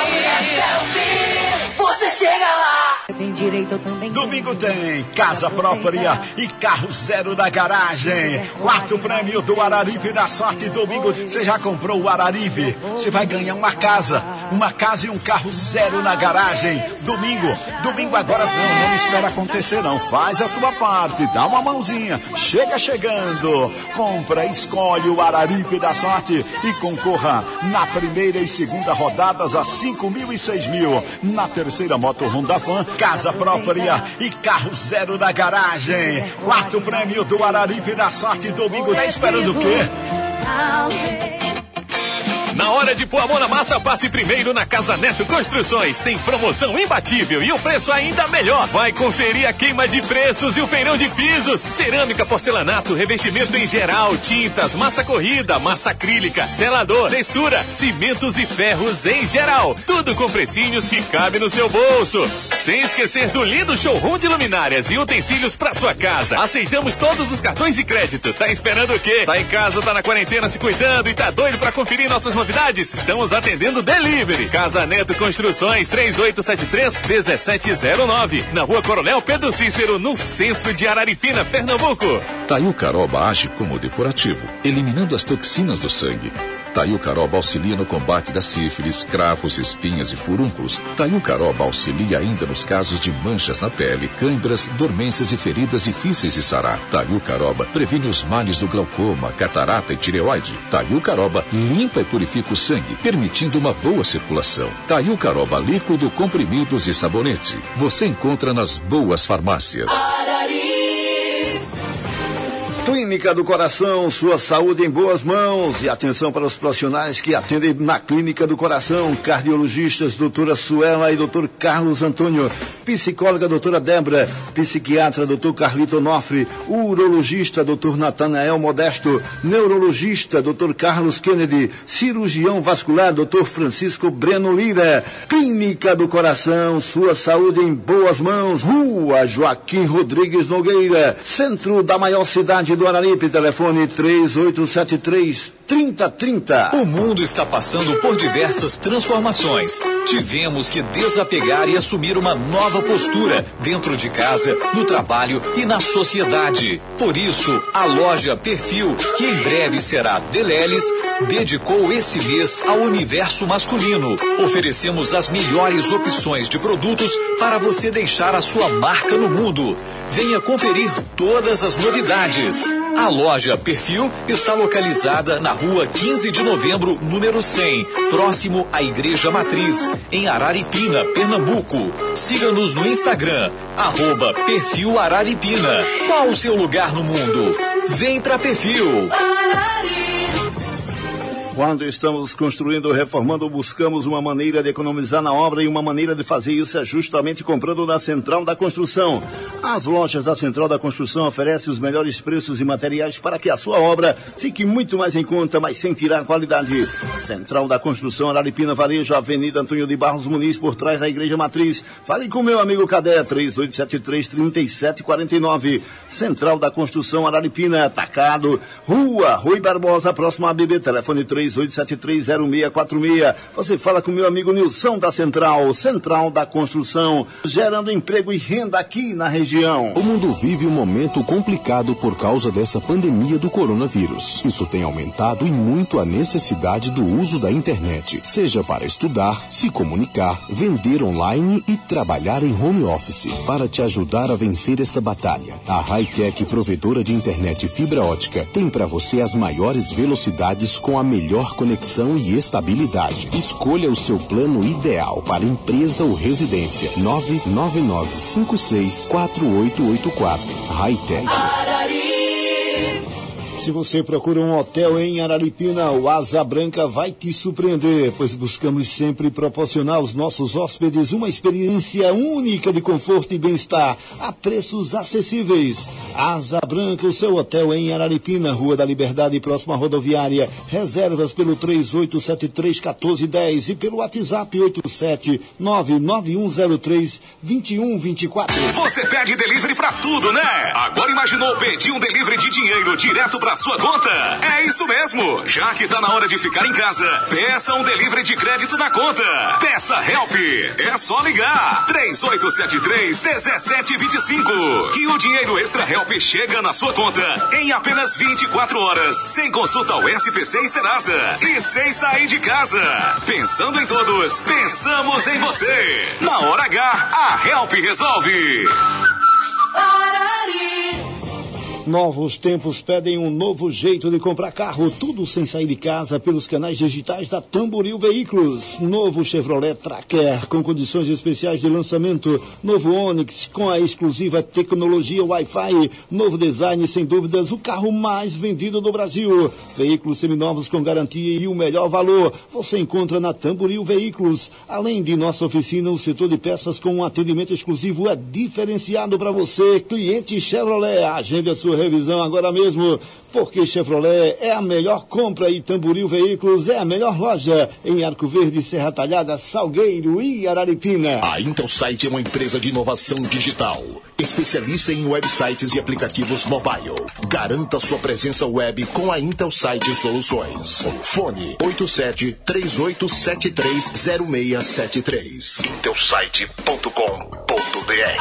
E: Uniaselv, você chega lá.
U: Tem direito, eu também.
V: Domingo tem casa própria e carro zero na garagem. Quarto prêmio do Araripe da Sorte. Domingo você já comprou o Araripe, você vai ganhar uma casa, uma casa e um carro zero na garagem. Domingo, domingo agora não, não espera acontecer não. Faz a tua parte, dá uma mãozinha. Chega chegando. Compra, escolhe o Araripe da Sorte e concorra na primeira e segunda rodadas a cinco mil e seis mil. Na terceira moto Honda Van, casa própria e carro zero na garagem. Quarto prêmio do Araripe da Sorte. Domingo, tá esperando o quê?
T: Na hora de pôr a mão na massa, passe primeiro na Casa Neto Construções. Tem promoção imbatível e o preço ainda melhor. Vai conferir a queima de preços e o feirão de pisos. Cerâmica, porcelanato, revestimento em geral, tintas, massa corrida, massa acrílica, selador, textura, cimentos e ferros em geral. Tudo com precinhos que cabe no seu bolso. Sem esquecer do lindo showroom de luminárias e utensílios para sua casa. Aceitamos todos os cartões de crédito. Tá esperando o quê? Tá em casa, tá na quarentena se cuidando e tá doido para conferir nossas novidades? Estamos atendendo delivery. Casa Neto Construções, três oito sete três, um sete zero nove. Na Rua Coronel Pedro Cícero, no centro de Araripina, Pernambuco.
S: Taiu Caroba age como depurativo, eliminando as toxinas do sangue. Taiucaroba auxilia no combate da sífilis, cravos, espinhas e furúnculos. Taiucaroba auxilia ainda nos casos de manchas na pele, câimbras, dormências e feridas difíceis de sarar. Taiucaroba previne os males do glaucoma, catarata e tireoide. Taiucaroba limpa e purifica o sangue, permitindo uma boa circulação. Taiucaroba líquido, comprimidos e sabonete. Você encontra nas boas farmácias.
D: Clínica do Coração, sua saúde em boas mãos. E atenção para os profissionais que atendem na Clínica do Coração: cardiologistas, doutora Suela e doutor Carlos Antônio, psicóloga, doutora Débora, psiquiatra, doutor Carlito Onofre, urologista, doutor Natanael Modesto, neurologista, doutor Carlos Kennedy, cirurgião vascular, doutor Francisco Breno Lira. Clínica do Coração, sua saúde em boas mãos. Rua Joaquim Rodrigues Nogueira, centro da maior cidade do Araripe. Telefone três oito sete três, trinta trinta.
T: O mundo está passando por diversas transformações. Tivemos que desapegar e assumir uma nova postura dentro de casa, no trabalho e na sociedade. Por isso, a loja Perfil, que em breve será Deleles, dedicou esse mês ao universo masculino. Oferecemos as melhores opções de produtos para você deixar a sua marca no mundo. Venha conferir todas as novidades. A loja Perfil está localizada na rua quinze de novembro, número cem, próximo à Igreja Matriz, em Araripina, Pernambuco. Siga-nos no Instagram, arroba Perfil Araripina. Qual o seu lugar no mundo? Vem pra Perfil.
D: Quando estamos construindo ou reformando, buscamos uma maneira de economizar na obra, e uma maneira de fazer isso é justamente comprando na Central da Construção. As lojas da Central da Construção oferecem os melhores preços e materiais para que a sua obra fique muito mais em conta, mas sem tirar a qualidade. Central da Construção, Araripina, Varejo, Avenida Antônio de Barros Muniz, por trás da Igreja Matriz. Fale com meu amigo Cadé, três oito sete três, três sete quatro nove. Central da Construção, Araripina, Atacado, Rua Rui Barbosa, próximo a B B, telefone três oito sete três, zero seis quatro seis. Você fala com meu amigo Nilson da Central, Central da Construção, gerando emprego e renda aqui na região.
C: O mundo vive um momento complicado por causa dessa pandemia do coronavírus. Isso tem aumentado e muito a necessidade do uso da internet, seja para estudar, se comunicar, vender online e trabalhar em home office. Para te ajudar a vencer esta batalha, a Hightech, provedora de internet fibra ótica, tem para você as maiores velocidades com a melhor conexão e estabilidade. Escolha o seu plano ideal para empresa ou residência. nove nove nove cinco seis quatro oito oito quatro. Hightech.
D: Se você procura um hotel em Araripina, o Asa Branca vai te surpreender, pois buscamos sempre proporcionar aos nossos hóspedes uma experiência única de conforto e bem-estar, a preços acessíveis. Asa Branca, o seu hotel em Araripina, Rua da Liberdade, próxima à rodoviária. Reservas pelo três oito sete três, um quatro um zero e pelo WhatsApp oito sete nove nove um zero três, dois um dois quatro.
A: Você pede delivery pra tudo, né? Agora imaginou pedir um delivery de dinheiro direto pra sua conta? É isso mesmo. Já que tá na hora de ficar em casa, peça um delivery de crédito na conta. Peça Help. É só ligar três oito sete três, um sete dois cinco que o dinheiro extra Help chega na sua conta em apenas vinte e quatro horas, sem consulta ao S P C e Serasa e sem sair de casa. Pensando em todos, pensamos em você. Na hora H, a Help resolve.
D: Novos tempos pedem um novo jeito de comprar carro, tudo sem sair de casa, pelos canais digitais da Tamboril Veículos. Novo Chevrolet Tracker com condições especiais de lançamento, novo Onix com a exclusiva tecnologia Wi-Fi, novo design, sem dúvidas, o carro mais vendido do Brasil. Veículos seminovos com garantia e o melhor valor você encontra na Tamboril Veículos. Além de nossa oficina, o setor de peças com um atendimento exclusivo é diferenciado para você, cliente Chevrolet. Agende a sua revisão agora mesmo, porque Chevrolet é a melhor compra e Tamboril Veículos é a melhor loja em Arco Verde, Serra Talhada, Salgueiro e Araripina.
U: A Intelsite é uma empresa de inovação digital, especialista em websites e aplicativos mobile. Garanta sua presença web com a Intelsite Soluções. Fone oito sete três oito sete três zero seis sete três. intelsite ponto com ponto b r.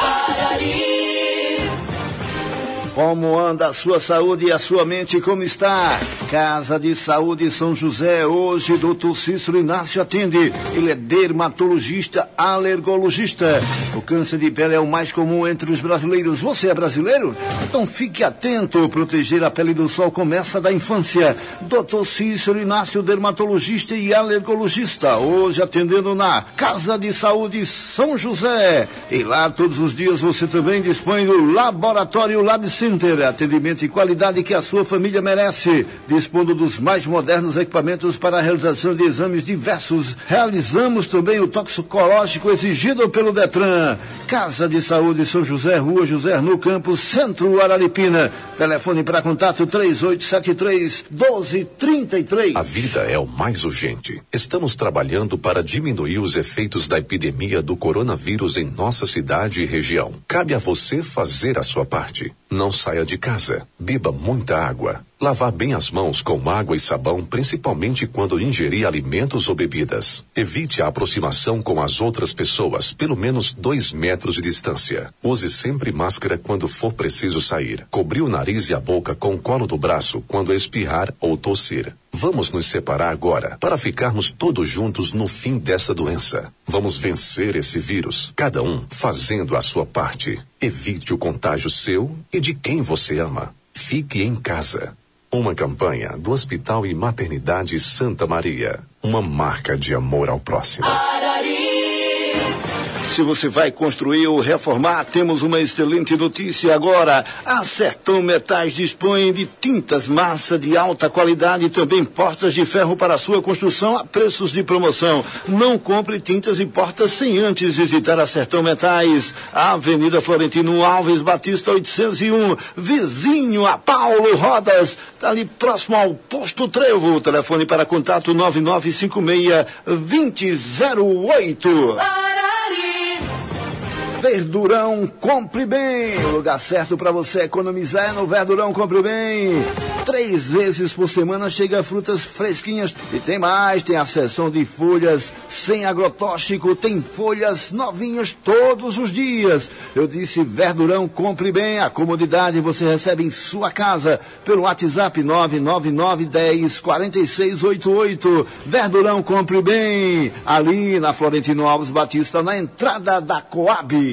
D: Como anda a sua saúde e a sua mente, como está? Casa de Saúde São José, hoje doutor Cícero Inácio atende. Ele é dermatologista, alergologista. O câncer de pele é o mais comum entre os brasileiros. Você é brasileiro? Então fique atento, proteger a pele do sol começa da infância. doutor Cícero Inácio, dermatologista e alergologista, hoje atendendo na Casa de Saúde São José. E lá todos os dias você também dispõe do Laboratório Lab Center, atendimento e qualidade que a sua família merece. Dispondo dos mais modernos equipamentos para a realização de exames diversos. Realizamos também o toxicológico exigido pelo Detran. Casa de Saúde São José, Rua José no Campos, Centro Araripina. Telefone para contato três oito sete três, um dois três três.
T: A vida é o mais urgente. Estamos trabalhando para diminuir os efeitos da epidemia do coronavírus em nossa cidade e região. Cabe a você fazer a sua parte. Não saia de casa. Beba muita água. Lavar bem as mãos com água e sabão, principalmente quando ingerir alimentos ou bebidas. Evite a aproximação com as outras pessoas, pelo menos dois metros de distância. Use sempre máscara quando for preciso sair. Cobrir o nariz e a boca com o colo do braço quando espirrar ou tossir. Vamos nos separar agora, para ficarmos todos juntos no fim dessa doença. Vamos vencer esse vírus, cada um fazendo a sua parte. Evite o contágio seu e de quem você ama. Fique em casa. Uma campanha do Hospital e Maternidade Santa Maria. Uma marca de amor ao próximo.
D: Se você vai construir ou reformar, temos uma excelente notícia agora. A Sertão Metais dispõe de tintas massa de alta qualidade e também portas de ferro para a sua construção a preços de promoção. Não compre tintas e portas sem antes visitar a Sertão Metais. A Avenida Florentino Alves Batista oitocentos e um, vizinho a Paulo Rodas, ali próximo ao Posto Trevo. O telefone para contato nove nove cinco seis, dois zero zero oito. Verdurão Compre Bem, o lugar certo para você economizar é no Verdurão Compre Bem. Três vezes por semana chega frutas fresquinhas e tem mais, tem a seção de folhas sem agrotóxico, tem folhas novinhas todos os dias. Eu disse Verdurão Compre Bem, a comodidade você recebe em sua casa pelo WhatsApp nove nove nove um zero quatro seis oito oito. Verdurão Compre Bem, ali na Florentino Alves Batista, na entrada da Coab.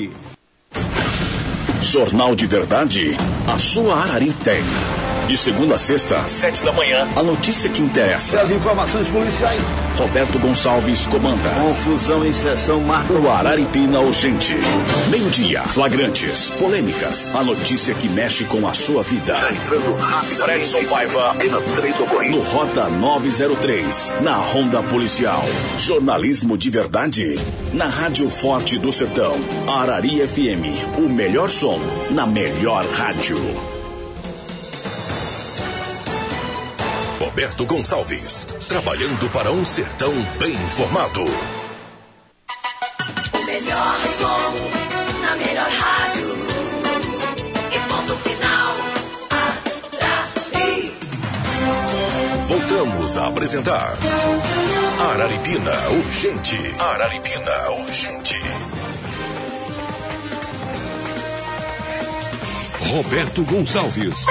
U: Jornal de Verdade, a sua Arari tem. De segunda a sexta, às sete da manhã, a notícia que interessa.
D: E as informações policiais.
U: Roberto Gonçalves comanda.
D: Confusão em sessão marca
U: o Araripina Urgente. Meio-dia, flagrantes, polêmicas, a notícia que mexe com a sua vida. Fredson Paiva, no Rota novecentos e três, na Ronda Policial. Jornalismo de verdade, na Rádio Forte do Sertão. Arari F M, o melhor som, na melhor rádio.
A: Roberto Gonçalves, trabalhando para um sertão bem informado.
E: O melhor som, na melhor rádio. E ponto final, Arari.
A: Voltamos a apresentar Araripina Urgente. Araripina Urgente. Roberto Gonçalves.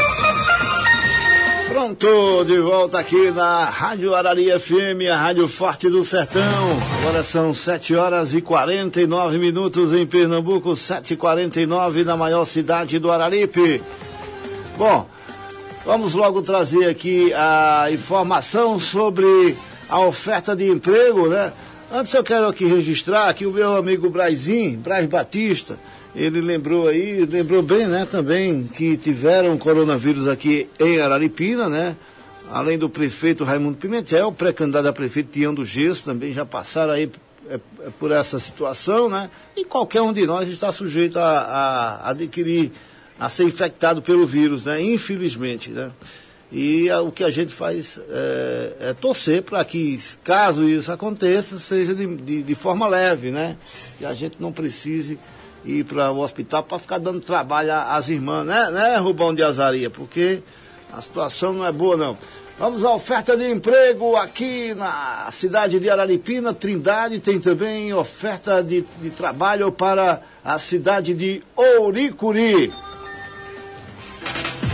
D: Pronto, de volta aqui na Rádio Arari F M, a Rádio Forte do Sertão. Agora são sete horas e quarenta e nove minutos em Pernambuco, sete e quarenta e nove na maior cidade do Araripe. Bom, vamos logo trazer aqui a informação sobre a oferta de emprego, né? Antes eu quero aqui registrar que o meu amigo Braizinho, Braz Batista, ele lembrou aí, lembrou bem, né, também, que tiveram coronavírus aqui em Araripina, né? Além do prefeito Raimundo Pimentel, pré-candidato a prefeito Tião do Gesso, também já passaram aí é, é por essa situação, né? E qualquer um de nós está sujeito a, a adquirir, a ser infectado pelo vírus, né? Infelizmente, né? E a, o que a gente faz é, é torcer para que, caso isso aconteça, seja de, de, de forma leve, né? Que a gente não precise ir para o hospital para ficar dando trabalho às irmãs, né, né, Rubão de Azaria? Porque a situação não é boa, não. Vamos à oferta de emprego aqui na cidade de Araripina, Trindade. Tem também oferta de, de trabalho para a cidade de Ouricuri.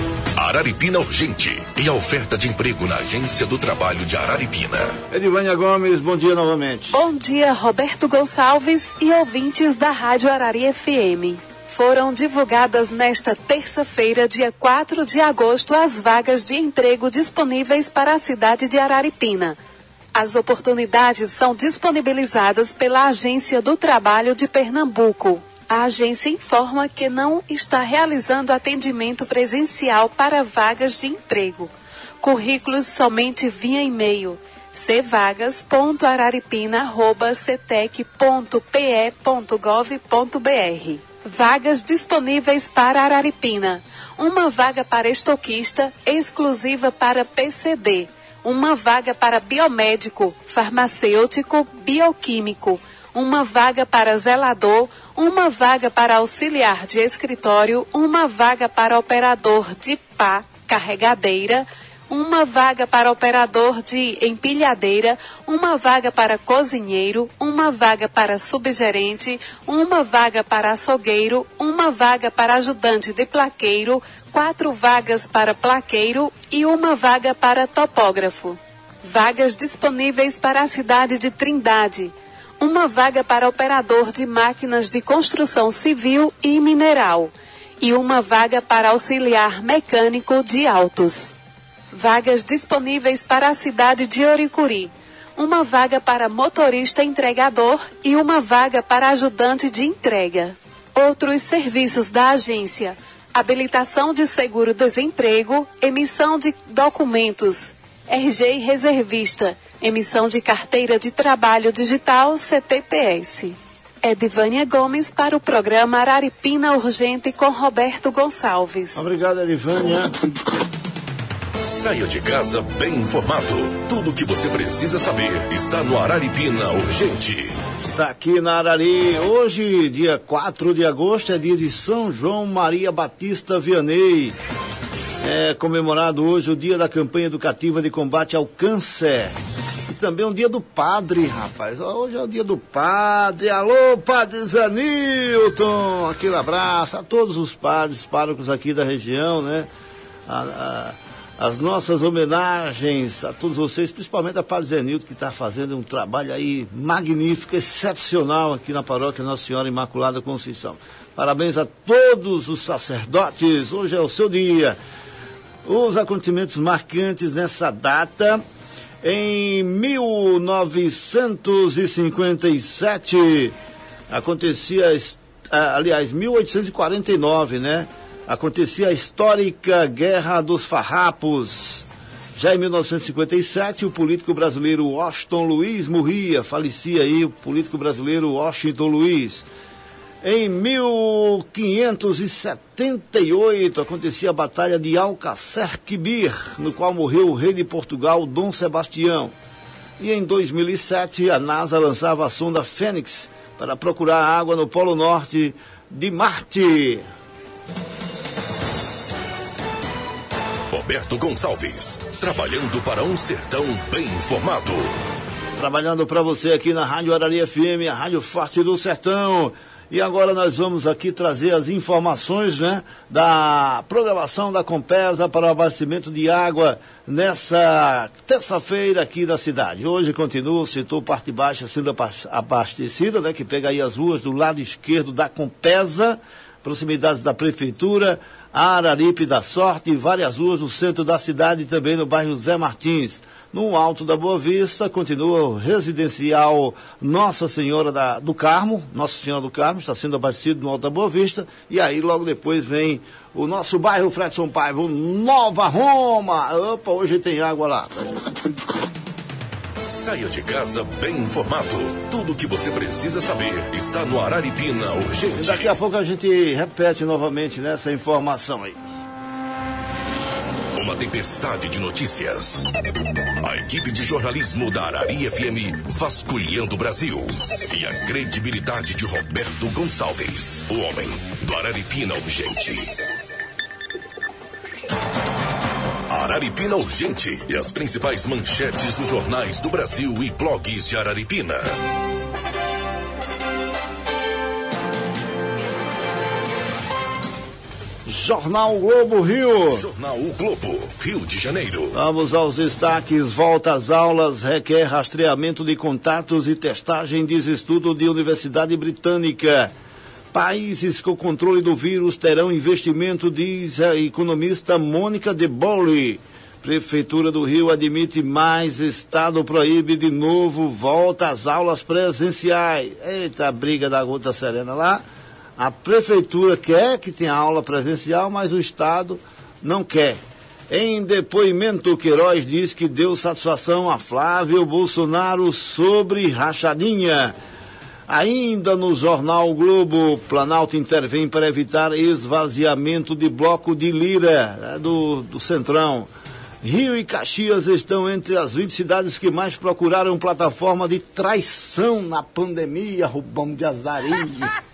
A: Araripina Urgente e a oferta de emprego na Agência do Trabalho de Araripina.
D: Edivânia Gomes, bom dia novamente.
J: Bom dia, Roberto Gonçalves e ouvintes da Rádio Araria F M. Foram divulgadas nesta terça-feira, dia quatro de agosto, as vagas de emprego disponíveis para a cidade de Araripina. As oportunidades são disponibilizadas pela Agência do Trabalho de Pernambuco. A agência informa que não está realizando atendimento presencial para vagas de emprego. Currículos somente via e-mail c vagas ponto araripina arroba cetec ponto p e ponto gov ponto b r. Vagas disponíveis para Araripina. Uma vaga para estoquista, exclusiva para P C D. Uma vaga para biomédico, farmacêutico, bioquímico. Uma vaga para zelador, uma vaga para auxiliar de escritório, uma vaga para operador de pá, carregadeira, uma vaga para operador de empilhadeira, uma vaga para cozinheiro, uma vaga para subgerente, uma vaga para açougueiro, uma vaga para ajudante de plaqueiro, quatro vagas para plaqueiro e uma vaga para topógrafo. Vagas disponíveis para a cidade de Trindade. Uma vaga para operador de máquinas de construção civil e mineral. E uma vaga para auxiliar mecânico de autos. Vagas disponíveis para a cidade de Oricuri. Uma vaga para motorista entregador e uma vaga para ajudante de entrega. Outros serviços da agência: habilitação de seguro-desemprego, emissão de documentos, R G e reservista, emissão de carteira de trabalho digital C T P S. Edivânia Gomes para o programa Araripina Urgente com Roberto Gonçalves.
D: Obrigado, Edivânia.
A: Saia de casa bem informado. Tudo o que você precisa saber está no Araripina Urgente.
D: Está aqui na Arari. Hoje, dia quatro de agosto, é dia de São João Maria Batista Vianney. É comemorado hoje o dia da campanha educativa de combate ao câncer. E também o dia do padre, rapaz. Hoje é o dia do padre. Alô, Padre Zanilton. Aquele abraço a todos os padres, párocos aqui da região, né? A, a, as nossas homenagens a todos vocês, principalmente a Padre Zenilton, que está fazendo um trabalho aí magnífico, excepcional aqui na paróquia Nossa Senhora Imaculada Conceição. Parabéns a todos os sacerdotes. Hoje é o seu dia. Os acontecimentos marcantes nessa data: em mil novecentos e cinquenta e sete, acontecia, aliás, mil oitocentos e quarenta e nove, né? Acontecia a histórica Guerra dos Farrapos. Já em mil novecentos e cinquenta e sete, o político brasileiro Washington Luiz morria, falecia aí o político brasileiro Washington Luiz. Em mil quinhentos e setenta e oito, acontecia a Batalha de Alcácer Quibir, no qual morreu o rei de Portugal, Dom Sebastião. E em dois mil e sete, a NASA lançava a sonda Fênix para procurar água no Polo Norte de Marte.
A: Roberto Gonçalves, trabalhando para um sertão bem informado.
D: Trabalhando para você aqui na Rádio Araria F M, a Rádio Forte do Sertão. E agora nós vamos aqui trazer as informações, né, da programação da Compesa para o abastecimento de água nessa terça-feira aqui da cidade. Hoje continua o setor parte baixa sendo abastecida, né, que pega aí as ruas do lado esquerdo da Compesa, proximidades da Prefeitura, Araripe da Sorte e várias ruas no centro da cidade e também no bairro Zé Martins. No Alto da Boa Vista, continua o residencial Nossa Senhora da, do Carmo, Nossa Senhora do Carmo, está sendo abastecido no Alto da Boa Vista, e aí logo depois vem o nosso bairro Fredson Paiva, Nova Roma. Opa, hoje tem água lá.
A: Saia de casa bem informado. Tudo o que você precisa saber está no Araripina Urgente.
D: Daqui a pouco a gente repete novamente nessa informação aí.
A: Uma tempestade de notícias. A equipe de jornalismo da Araria F M vasculhando o Brasil. E a credibilidade de Roberto Gonçalves, o homem do Araripina Urgente. Araripina Urgente e as principais manchetes dos jornais do Brasil e blogs de Araripina.
D: Jornal Globo Rio.
A: Jornal O Globo, Rio de Janeiro.
D: Vamos aos destaques. Volta às aulas, requer rastreamento de contatos e testagem, diz estudo de Universidade Britânica. Países com controle do vírus terão investimento, diz a economista Mônica de Bolle. Prefeitura do Rio admite mais estado proíbe de novo volta às aulas presenciais. Eita, a briga da Gota Serena lá. A prefeitura quer que tenha aula presencial, mas o estado não quer. Em depoimento, Queiroz diz que deu satisfação a Flávio Bolsonaro sobre rachadinha. Ainda no Jornal Globo, Planalto intervém para evitar esvaziamento de bloco de Lira, do, do Centrão. Rio e Caxias estão entre as vinte cidades que mais procuraram plataforma de traição na pandemia, Rubão de Azarinho.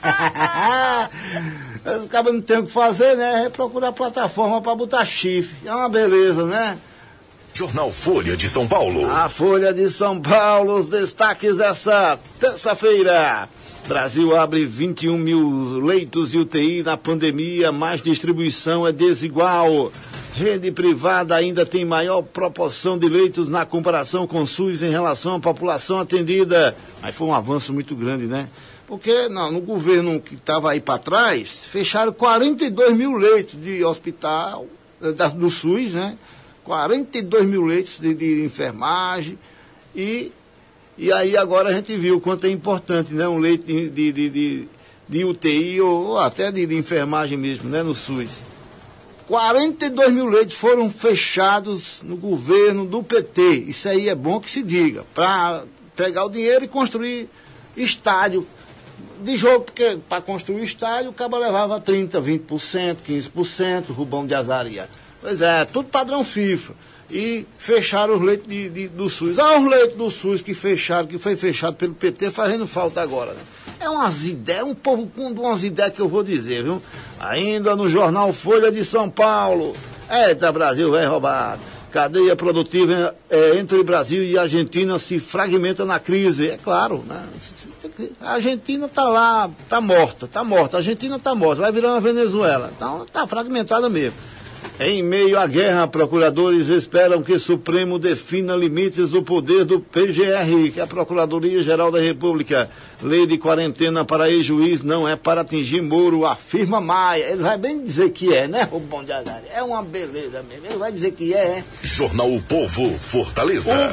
D: Os cabos não tem o que fazer, né? É procurar plataforma para botar chifre. É uma beleza, né?
A: Jornal Folha de São Paulo.
D: A Folha de São Paulo, os destaques dessa terça-feira. Brasil abre vinte e um mil leitos de U T I na pandemia, mas distribuição é desigual. Rede privada ainda tem maior proporção de leitos na comparação com o SUS em relação à população atendida. Mas foi um avanço muito grande, né? Porque não, no governo que estava aí para trás, fecharam quarenta e dois mil leitos de hospital, da, do SUS, né? quarenta e dois mil leitos de, de enfermagem. E, e aí agora a gente viu o quanto é importante, né? Um leito de, de, de, de, de U T I ou, ou até de, de enfermagem mesmo, né? No SUS. quarenta e dois mil leitos foram fechados no governo do P T. Isso aí é bom que se diga, para pegar o dinheiro e construir estádio de jogo, porque para construir estádio o cabo levava trinta por cento, vinte por cento, quinze por cento, Rubão de Azaria. Pois é, tudo padrão FIFA. E fecharam os leitos de, de, do SUS. Ah, os leitos do SUS que fecharam, que foi fechado pelo P T, fazendo falta agora, né? É umas ideias, um povo com umas ideias que eu vou dizer, viu? Ainda no jornal Folha de São Paulo. Eita, Brasil, vai roubado. Cadeia produtiva é, entre Brasil e Argentina se fragmenta na crise. É claro, né? A Argentina está lá, está morta, está morta. A Argentina está morta, vai virar uma Venezuela. Então está fragmentada mesmo. Em meio à guerra, procuradores esperam que o Supremo defina limites do poder do P G R, que é a Procuradoria-Geral da República. Lei de quarentena para ex-juiz não é para atingir Moro, afirma Maia. Ele vai bem dizer que é, né, o Bom de Azar? É uma beleza mesmo. Ele vai dizer que é, é.
A: Jornal O Povo, Fortaleza.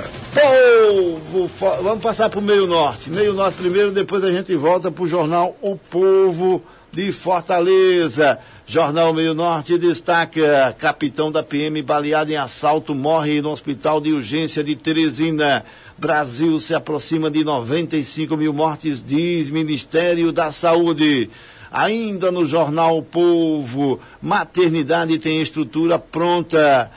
D: O Povo, for... vamos passar para o Meio Norte. Meio Norte primeiro, depois a gente volta para o Jornal O Povo de Fortaleza. Jornal Meio Norte destaca: capitão da P M baleado em assalto morre no hospital de urgência de Teresina. Brasil se aproxima de noventa e cinco mil mortes, diz Ministério da Saúde. Ainda no Jornal O Povo, maternidade tem estrutura pronta.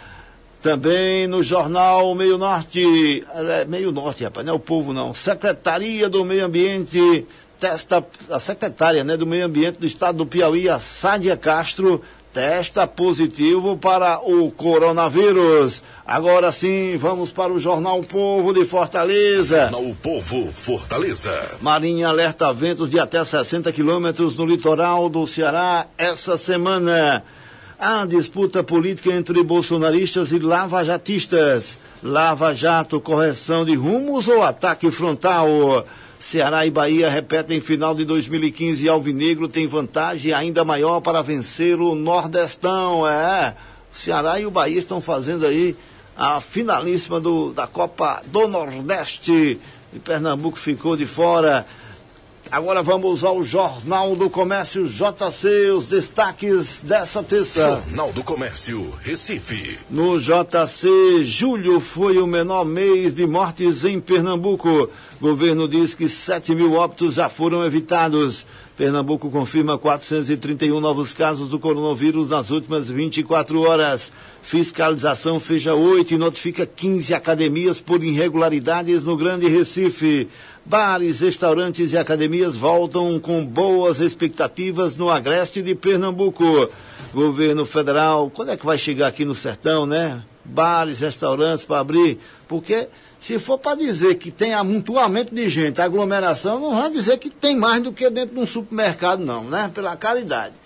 D: Também no Jornal Meio Norte, é, Meio Norte, rapaz, não é O Povo não. Secretaria do Meio Ambiente testa, a secretária, né, do Meio Ambiente do Estado do Piauí, a Sádia Castro, testa positivo para o coronavírus. Agora sim, vamos para o Jornal O Povo de Fortaleza.
A: Jornal O Povo, Fortaleza.
D: Marinha alerta ventos de até sessenta quilômetros no litoral do Ceará essa semana. A disputa política entre bolsonaristas e lavajatistas. Lava Jato, correção de rumos ou ataque frontal? Ceará e Bahia repetem final de dois mil e quinze. Alvinegro tem vantagem ainda maior para vencer o Nordestão. É, o Ceará e o Bahia estão fazendo aí a finalíssima do, da Copa do Nordeste. E Pernambuco ficou de fora. Agora vamos ao Jornal do Comércio J C, os destaques dessa terça.
A: Jornal do Comércio, Recife.
D: No J C, julho foi o menor mês de mortes em Pernambuco. Governo diz que sete mil óbitos já foram evitados. Pernambuco confirma quatrocentos e trinta e um novos casos do coronavírus nas últimas vinte e quatro horas. Fiscalização fecha oito e notifica quinze academias por irregularidades no Grande Recife. Bares, restaurantes e academias voltam com boas expectativas no agreste de Pernambuco. Governo federal, quando é que vai chegar aqui no sertão, né? Bares, restaurantes para abrir, porque se for para dizer que tem amontoamento de gente, aglomeração, não vai dizer que tem mais do que dentro de um supermercado, não, né? Pela caridade.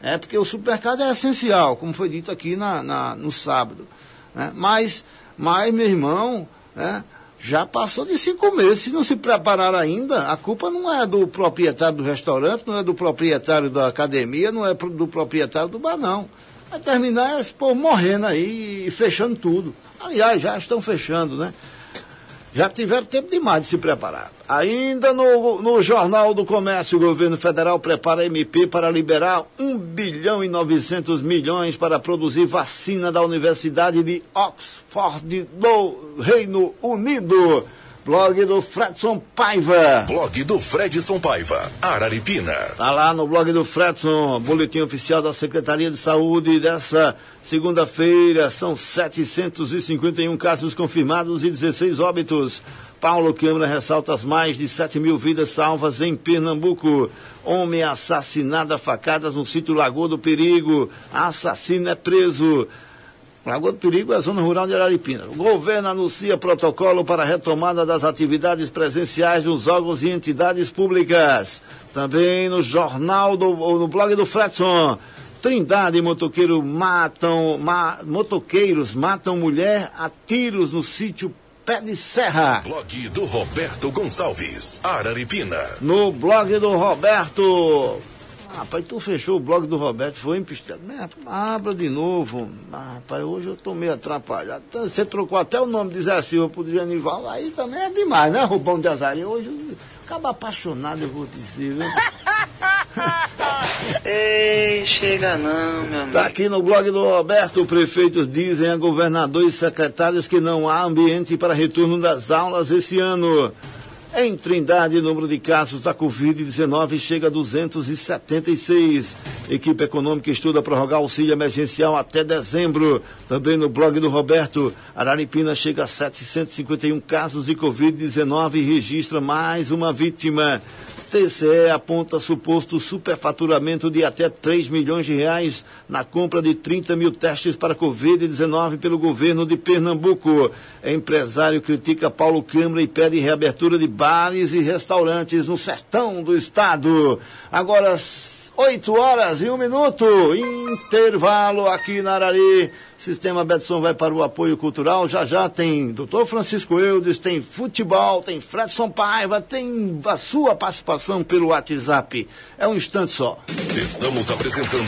D: É porque o supermercado é essencial, como foi dito aqui na, na, no sábado. Né? Mas, mas, meu irmão, né, já passou de cinco meses. Se não se preparar ainda, a culpa não é do proprietário do restaurante, não é do proprietário da academia, não é do proprietário do bar, não. Vai terminar esse povo morrendo aí e fechando tudo. Aliás, já estão fechando, né? Já tiveram tempo demais de se preparar. Ainda no, no Jornal do Comércio, o governo federal prepara a M P para liberar um bilhão e novecentos milhões para produzir vacina da Universidade de Oxford do Reino Unido. Blog do Fredson Paiva.
A: Blog do Fredson Paiva, Araripina.
D: Tá lá no blog do Fredson, boletim oficial da Secretaria de Saúde dessa segunda-feira. São setecentos e cinquenta e um casos confirmados e dezesseis óbitos. Paulo Câmara ressalta as mais de sete mil vidas salvas em Pernambuco. Homem assassinado a facadas no sítio Lagoa do Perigo. Assassino é preso. Lagoa do Perigo é a zona rural de Araripina. O governo anuncia protocolo para a retomada das atividades presenciais dos órgãos e entidades públicas. Também no jornal, do, no blog do Fredson. Trindade e motoqueiro matam, ma, motoqueiros matam mulher a tiros no sítio Pé de Serra.
A: Blog do Roberto Gonçalves, Araripina.
D: No blog do Roberto... Rapaz, tu fechou o blog do Roberto, foi empistado. Abra de novo. Ah, rapaz, hoje eu tô meio atrapalhado. Você trocou até o nome de Zé Silva pro Genival, aí também é demais, né, Rubão de Azaria? Hoje eu acabo apaixonado, eu vou dizer, viu?
K: Ei, chega não, meu amigo.
D: Tá aqui no blog do Roberto, prefeitos dizem a governador e secretários que não há ambiente para retorno das aulas esse ano. Em Trindade, o número de casos da covid dezenove chega a duzentos e setenta e seis. Equipe econômica estuda prorrogar auxílio emergencial até dezembro. Também no blog do Roberto, Araripina chega a setecentos e cinquenta e um casos de covid dezenove e registra mais uma vítima. T C E aponta suposto superfaturamento de até três milhões de reais na compra de trinta mil testes para covid dezenove pelo governo de Pernambuco. Empresário critica Paulo Câmara e pede reabertura de bares e restaurantes no sertão do estado. Agora, oito horas e um minuto, intervalo aqui na Arari. Sistema Betson vai para o apoio cultural. Já já tem doutor Francisco Eudes, tem futebol, tem Fredson Paiva, tem a sua participação pelo WhatsApp. É um instante só.
A: Estamos apresentando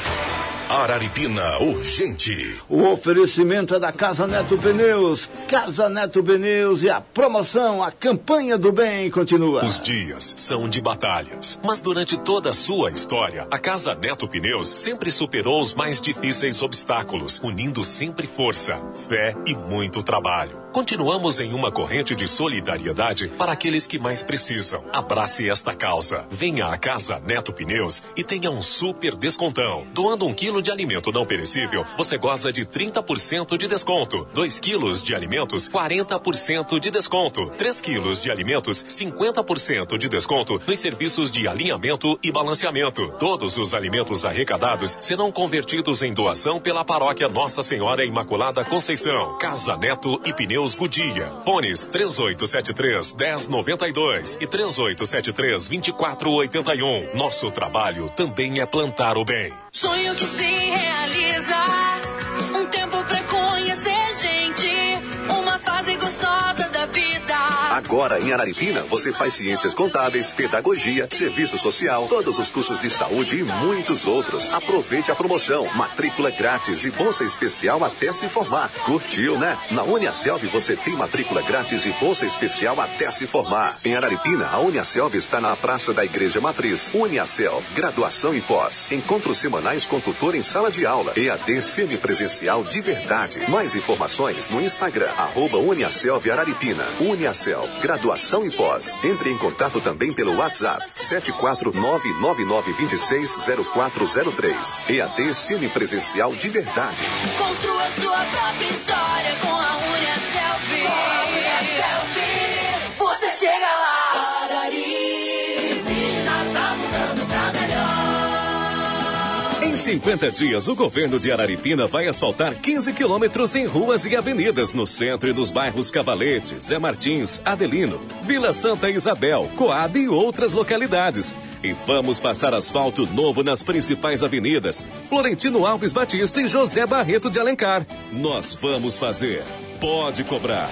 A: Araripina Urgente.
D: O oferecimento é da Casa Neto Pneus. Casa Neto Pneus e a promoção, a campanha do bem continua.
T: Os dias são de batalhas, mas durante toda a sua história, a Casa Neto Pneus sempre superou os mais difíceis obstáculos, unindo sempre força, fé e muito trabalho. Continuamos em uma corrente de solidariedade para aqueles que mais precisam. Abrace esta causa. Venha à Casa Neto Pneus e tenha um super descontão. Doando um quilo de alimento não perecível, você goza de trinta por cento de desconto. dois quilos de alimentos, quarenta por cento de desconto. três quilos de alimentos, cinquenta por cento de desconto nos serviços de alinhamento e balanceamento. Todos os alimentos arrecadados serão convertidos em doação pela paróquia Nossa Senhora Imaculada Conceição. Casa Neto e Pneus Godia. Fones três oito sete três, um zero nove dois e três oito sete três, dois quatro oito um. Nosso trabalho também é plantar o bem.
E: Sonho que se realiza, um tempo pra conhecer gente, uma fase gostosa da vida.
B: Agora em Araripina você faz ciências contábeis, pedagogia, serviço social, todos os cursos de saúde e muitos outros. Aproveite a promoção, matrícula grátis e bolsa especial até se formar. Curtiu, né? Na Uniaselv você tem matrícula grátis e bolsa especial até se formar. Em Araripina, a Uniaselv está na Praça da Igreja Matriz. Uniaselv, graduação e pós. Encontros semanais com tutor em sala de aula. E A D semipresencial de verdade. Mais informações no Instagram, arroba Uniaselv Araripina. Uniaselv, graduação e pós. Entre em contato também pelo WhatsApp sete quatro nove nove nove dois seis zero quatro zero três. E A D semipresencial de verdade.
E: Construa sua própria história com a Uniaselv. Com a Uniaselv, você chega lá. Araripina tá mudando pra melhor.
F: Em cinquenta dias, o governo de Araripina vai asfaltar quinze quilômetros em ruas e avenidas no centro e nos bairros Cavalete, Zé Martins, Adelino, Vila Santa Isabel, Coab e outras localidades. E vamos passar asfalto novo nas principais avenidas, Florentino Alves Batista e José Barreto de Alencar. Nós vamos fazer. Pode cobrar.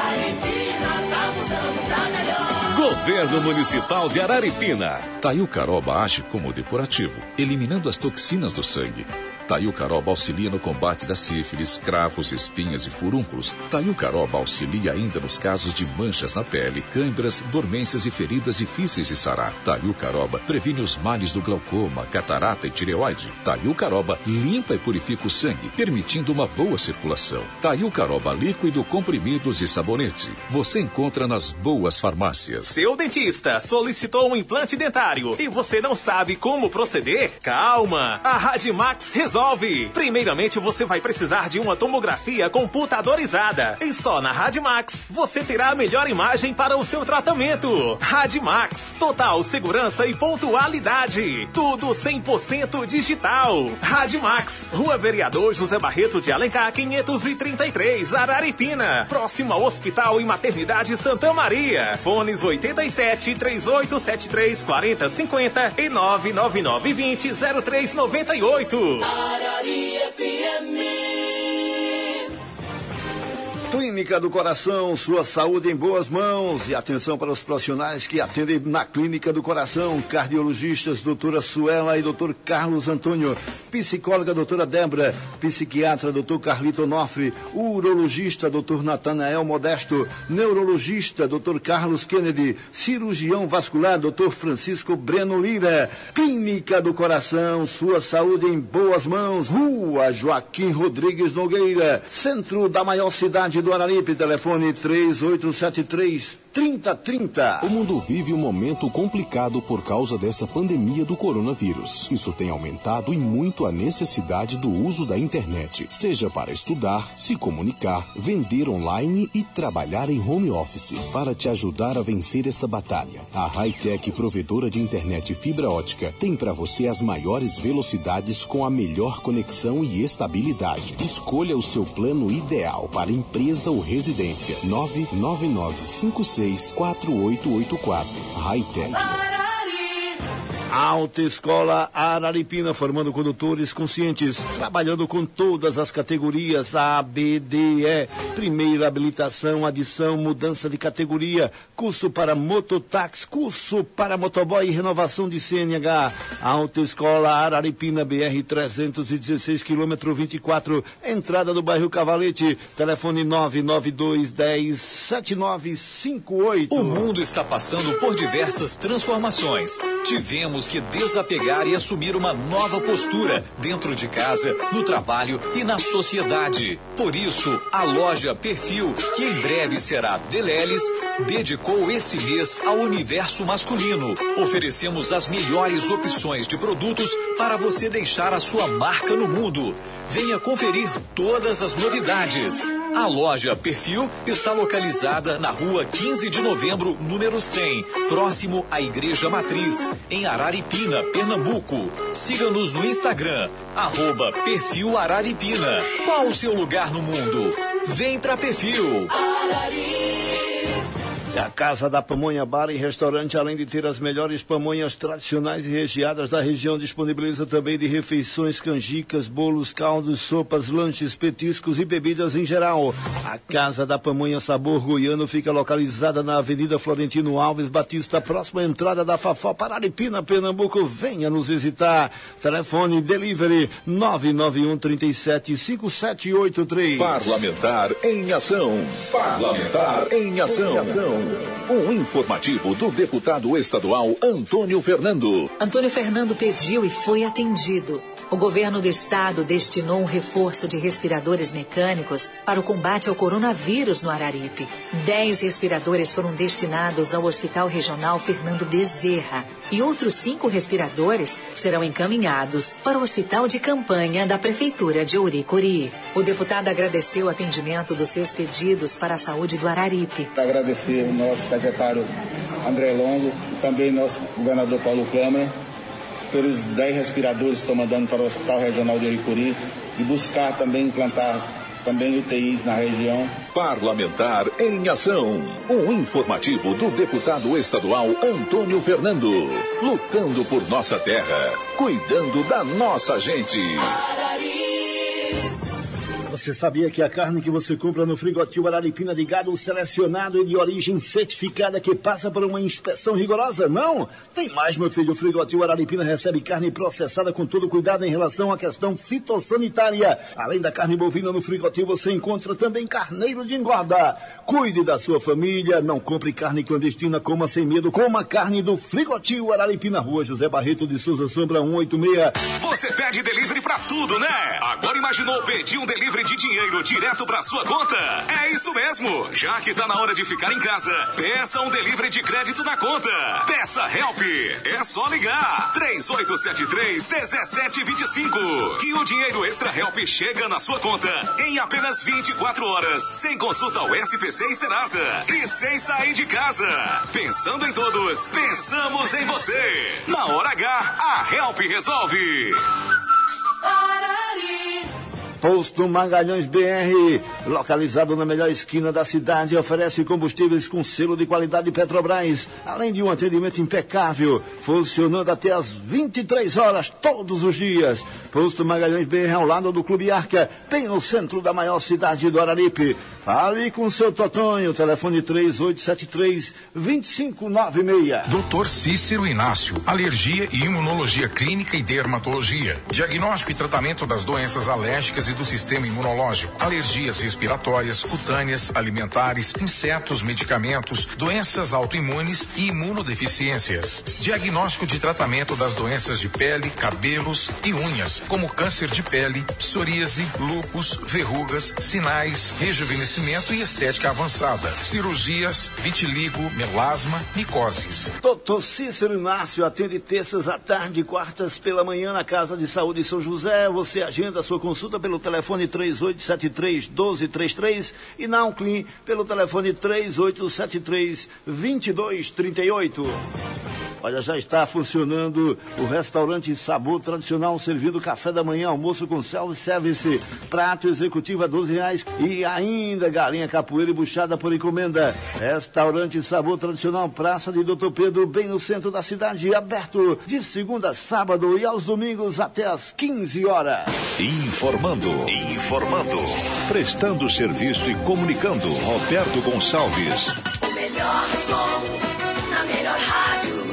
F: Governo Municipal de Araripina.
S: Taiucaroba age como depurativo, eliminando as toxinas do sangue. Taiucaroba auxilia no combate da sífilis, cravos, espinhas e furúnculos. Taiucaroba auxilia ainda nos casos de manchas na pele, câimbras, dormências e feridas difíceis de sarar. Taiucaroba previne os males do glaucoma, catarata e tireoide. Taiucaroba limpa e purifica o sangue, permitindo uma boa circulação. Taiucaroba líquido, comprimidos e sabonete. Você encontra nas boas farmácias.
G: Seu dentista solicitou um implante dentário e você não sabe como proceder? Calma! A Radimax resolve. Primeiramente, você vai precisar de uma tomografia computadorizada. E só na Radimax você terá a melhor imagem para o seu tratamento. Radimax, total segurança e pontualidade. Tudo cem por cento digital. Radimax, Rua Vereador José Barreto de Alencar, quinhentos e trinta e três, Araripina. Próximo ao Hospital e Maternidade Santa Maria. Fones oitenta e sete, trinta e oito setenta e três, quarenta, cinquenta e nove nove nove vinte, zero três noventa e oito.
E: Araria F M.
D: Clínica do Coração, sua saúde em boas mãos. E atenção para os profissionais que atendem na Clínica do Coração. Cardiologistas, doutora Suela e doutor Carlos Antônio. Psicóloga, doutora Débora. Psiquiatra, doutor Carlito Onofre. Urologista, doutor Natanael Modesto. Neurologista, doutor Carlos Kennedy. Cirurgião vascular, doutor Francisco Breno Lira. Clínica do Coração, sua saúde em boas mãos. Rua Joaquim Rodrigues Nogueira. Centro da maior cidade do Araripe, telefone três oito sete três, trinta trinta.
C: O mundo vive um momento complicado por causa dessa pandemia do coronavírus. Isso tem aumentado e muito a necessidade do uso da internet, seja para estudar, se comunicar, vender online e trabalhar em home office. Para te ajudar a vencer esta batalha, a Hightech, provedora de internet fibra ótica, tem para você as maiores velocidades com a melhor conexão e estabilidade. Escolha o seu plano ideal para empresa ou residência. nove nove nove cinco seis quatro oito oito quatro. Hightech.
D: Autoescola Araripina, formando condutores conscientes, trabalhando com todas as categorias A, B, D, E, primeira habilitação, adição, mudança de categoria, curso para mototáxi, curso para motoboy e renovação de C N H. Autoescola Araripina, B R trezentos e dezesseis, quilômetro vinte e quatro, entrada do bairro Cavalete, telefone nove nove dois, dez, sete nove cinco oito.
H: O mundo está passando por diversas transformações. Tivemos que desapegar e assumir uma nova postura dentro de casa, no trabalho e na sociedade. Por isso, a loja Perfil, que em breve será Deleles, dedicou esse mês ao universo masculino. Oferecemos as melhores opções de produtos para você deixar a sua marca no mundo. Venha conferir todas as novidades. A loja Perfil está localizada na rua quinze de novembro, número cem, próximo à Igreja Matriz, em Araripina, Pernambuco. Siga-nos no Instagram, arroba Perfil Araripina. Qual o seu lugar no mundo? Vem pra Perfil.
D: A Casa da Pamonha Bar e Restaurante, além de ter as melhores pamonhas tradicionais e recheadas da região, disponibiliza também de refeições, canjicas, bolos, caldos, sopas, lanches, petiscos e bebidas em geral. A Casa da Pamonha Sabor Goiano fica localizada na Avenida Florentino Alves Batista, próxima à entrada da Fafó, Araripina, Pernambuco. Venha nos visitar. Telefone delivery nove nove um, trinta e sete, cinquenta e sete oitenta e três.
A: Parlamentar em ação. Parlamentar em ação. Um informativo do deputado estadual Antônio Fernando.
W: Antônio Fernando pediu e foi atendido. O governo do estado destinou um reforço de respiradores mecânicos para o combate ao coronavírus no Araripe. Dez respiradores foram destinados ao Hospital Regional Fernando Bezerra e outros cinco respiradores serão encaminhados para o Hospital de Campanha da Prefeitura de Ouricuri. O deputado agradeceu o atendimento dos seus pedidos para a saúde do Araripe.
X: Agradecer ao nosso secretário André Longo e também nosso governador Paulo Câmara pelos dez respiradores que estão mandando para o Hospital Regional de Ouricuri e buscar também implantar também U T Is na região.
S: Parlamentar em Ação. Um informativo do deputado estadual Antônio Fernando. Lutando por nossa terra. Cuidando da nossa gente.
D: Você sabia que a carne que você compra no Frigotil Araripina de gado selecionado e de origem certificada que passa por uma inspeção rigorosa? Não? Tem mais, meu filho. O Frigotil Araripina recebe carne processada com todo cuidado em relação à questão fitossanitária. Além da carne bovina no Frigotil, você encontra também carneiro de engorda. Cuide da sua família. Não compre carne clandestina. Coma sem medo. Coma carne do Frigotil Araripina, Rua José Barreto de Souza Sombra, cento e oitenta e seis.
F: Você pede delivery pra tudo, né? Agora imaginou pedir um delivery de dinheiro direto pra sua conta? É isso mesmo! Já que tá na hora de ficar em casa, peça um delivery de crédito na conta. Peça Help! É só ligar três oito sete três, um sete dois cinco que o dinheiro extra Help chega na sua conta em apenas vinte e quatro horas, sem consulta ao S P C e Serasa e sem sair de casa. Pensando em todos, pensamos em você. Na hora H, a Help resolve.
D: Posto Magalhães B R, localizado na melhor esquina da cidade, oferece combustíveis com selo de qualidade Petrobras, além de um atendimento impecável, funcionando até às vinte e três horas, todos os dias. Posto Magalhães B R, ao lado do Clube Arca, bem no centro da maior cidade do Araripe. Fale com seu Totonho, telefone três oito sete três, dois cinco nove seis.
I: doutor Cícero Inácio, alergia e imunologia clínica e dermatologia. Diagnóstico e tratamento das doenças alérgicas e do sistema imunológico. Alergias respiratórias, cutâneas, alimentares, insetos, medicamentos, doenças autoimunes e imunodeficiências. Diagnóstico de tratamento das doenças de pele, cabelos e unhas, como câncer de pele, psoríase, lúpus, verrugas, sinais, rejuvenescimento e estética avançada, cirurgias, vitiligo, melasma, micoses.
D: doutor Cícero Inácio atende terças à tarde e quartas pela manhã na Casa de Saúde São José. Você agenda a sua consulta pelo telefone três oito sete três, um dois três três e na Unclin pelo telefone três oito sete três, dois dois três oito. Olha, já está funcionando o restaurante Sabor Tradicional, servindo café da manhã, almoço com self-service, prato executivo a doze reais e ainda galinha capoeira e buchada por encomenda. Restaurante Sabor Tradicional, Praça de doutor Pedro, bem no centro da cidade, aberto de segunda a sábado e aos domingos até às quinze horas.
A: Informando, informando, prestando serviço e comunicando, Roberto Gonçalves.
E: O melhor som, na melhor rádio.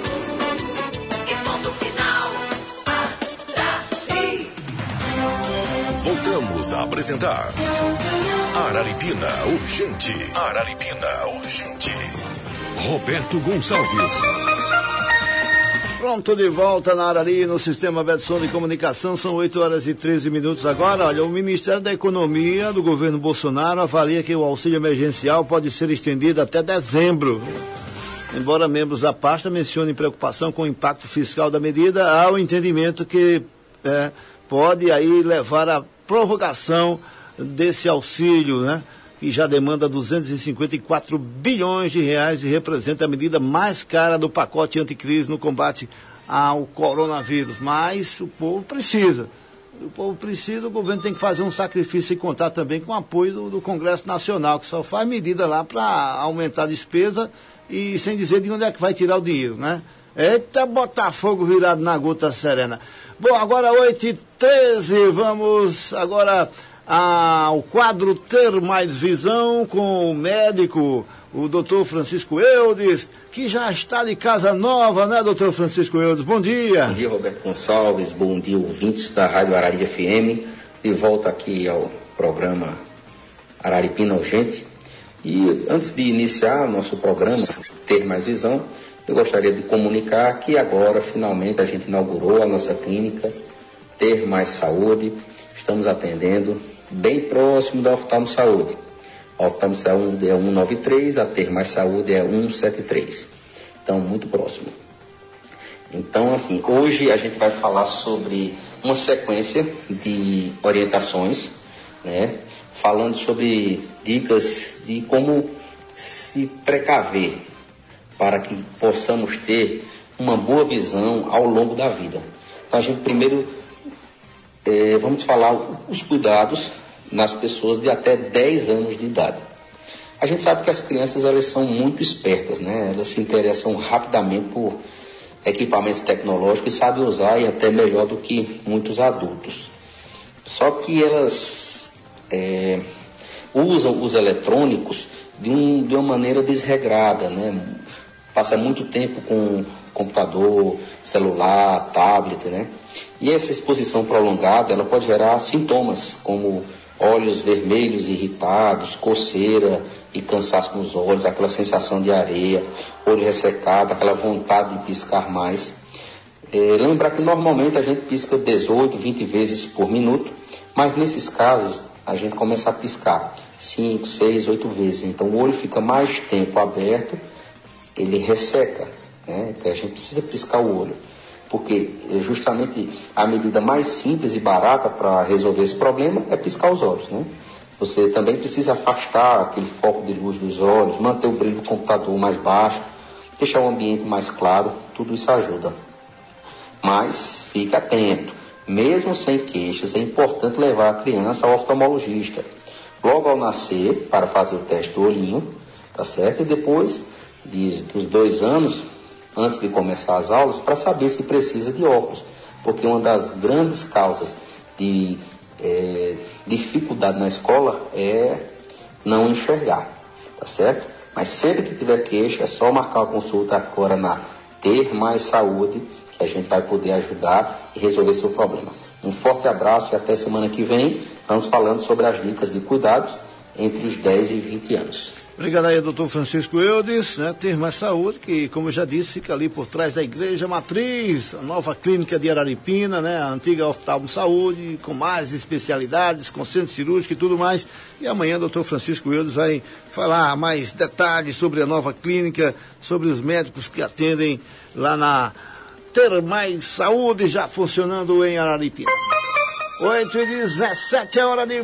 A: Voltamos a apresentar Araripina Urgente. Araripina Urgente. Roberto Gonçalves.
D: Pronto, de volta na Arari, no Sistema Betson de Comunicação, são oito horas e treze minutos agora. Olha, o Ministério da Economia do governo Bolsonaro avalia que o auxílio emergencial pode ser estendido até dezembro. Embora membros da pasta mencionem preocupação com o impacto fiscal da medida, há o entendimento que é, pode aí levar à prorrogação desse auxílio, né? Que já demanda duzentos e cinquenta e quatro bilhões de reais e representa a medida mais cara do pacote anticrise no combate ao coronavírus. Mas o povo precisa. O povo precisa, o governo tem que fazer um sacrifício e contar também com o apoio do, do Congresso Nacional, que só faz medida lá para aumentar a despesa e sem dizer de onde é que vai tirar o dinheiro, né? Eita, Botafogo virado na gota serena. Bom, agora oito e treze, vamos agora ao quadro Ter Mais Visão com o médico, o doutor Francisco Eudes, que já está de casa nova, né, doutor Francisco Eudes? Bom dia.
L: Bom dia, Roberto Gonçalves, bom dia, ouvintes da Rádio Arari F M, de volta aqui ao programa Araripina Urgente. E antes de iniciar nosso programa Ter Mais Visão, eu gostaria de comunicar que agora, finalmente, a gente inaugurou a nossa clínica Ter Mais Saúde. Estamos atendendo bem próximo da Oftalmo Saúde. A Oftalmo Saúde é cento e noventa e três, a Ter Mais Saúde é cento e setenta e três. Então, muito próximo. Então, assim, hoje a gente vai falar sobre uma sequência de orientações, né? Falando sobre dicas de como se precaver para que possamos ter uma boa visão ao longo da vida. Então, a gente primeiro, eh, vamos falar os cuidados nas pessoas de até dez anos de idade. A gente sabe que as crianças elas são muito espertas, né? Elas se interessam rapidamente por equipamentos tecnológicos e sabem usar e até melhor do que muitos adultos. Só que elas é, usam os eletrônicos de, um, de uma maneira desregrada, né? Passa muito tempo com computador, celular, tablet, né? E essa exposição prolongada, ela pode gerar sintomas como olhos vermelhos irritados, coceira e cansaço nos olhos, aquela sensação de areia, olho ressecado, aquela vontade de piscar mais. É, lembrar que normalmente a gente pisca dezoito, vinte vezes por minuto, mas nesses casos a gente começa a piscar cinco, seis, oito vezes. Então o olho fica mais tempo aberto, ele resseca, né? A gente precisa piscar o olho, porque justamente a medida mais simples e barata para resolver esse problema é piscar os olhos, né? Você também precisa afastar aquele foco de luz dos olhos, manter o brilho do computador mais baixo, deixar o ambiente mais claro, tudo isso ajuda. Mas fique atento, mesmo sem queixas, é importante levar a criança ao oftalmologista logo ao nascer para fazer o teste do olhinho, tá certo? E depois de, dos dois anos, antes de começar as aulas, para saber se precisa de óculos, porque uma das grandes causas de é, dificuldade na escola é não enxergar, tá certo? Mas sempre que tiver queixa, é só marcar uma consulta agora na Ter Mais Saúde, que a gente vai poder ajudar e resolver seu problema. Um forte abraço e até semana que vem, estamos falando sobre as dicas de cuidados entre os dez e vinte anos.
D: Obrigado aí, doutor Francisco Eudes, né? Ter Mais Saúde, que, como eu já disse, fica ali por trás da Igreja Matriz, a nova clínica de Araripina, né? A antiga Oftalmo Saúde, com mais especialidades, com centro cirúrgico e tudo mais. E amanhã o doutor Francisco Eudes vai falar mais detalhes sobre a nova clínica, sobre os médicos que atendem lá na Ter Mais Saúde, já funcionando em Araripina. oito e dezessete, é hora de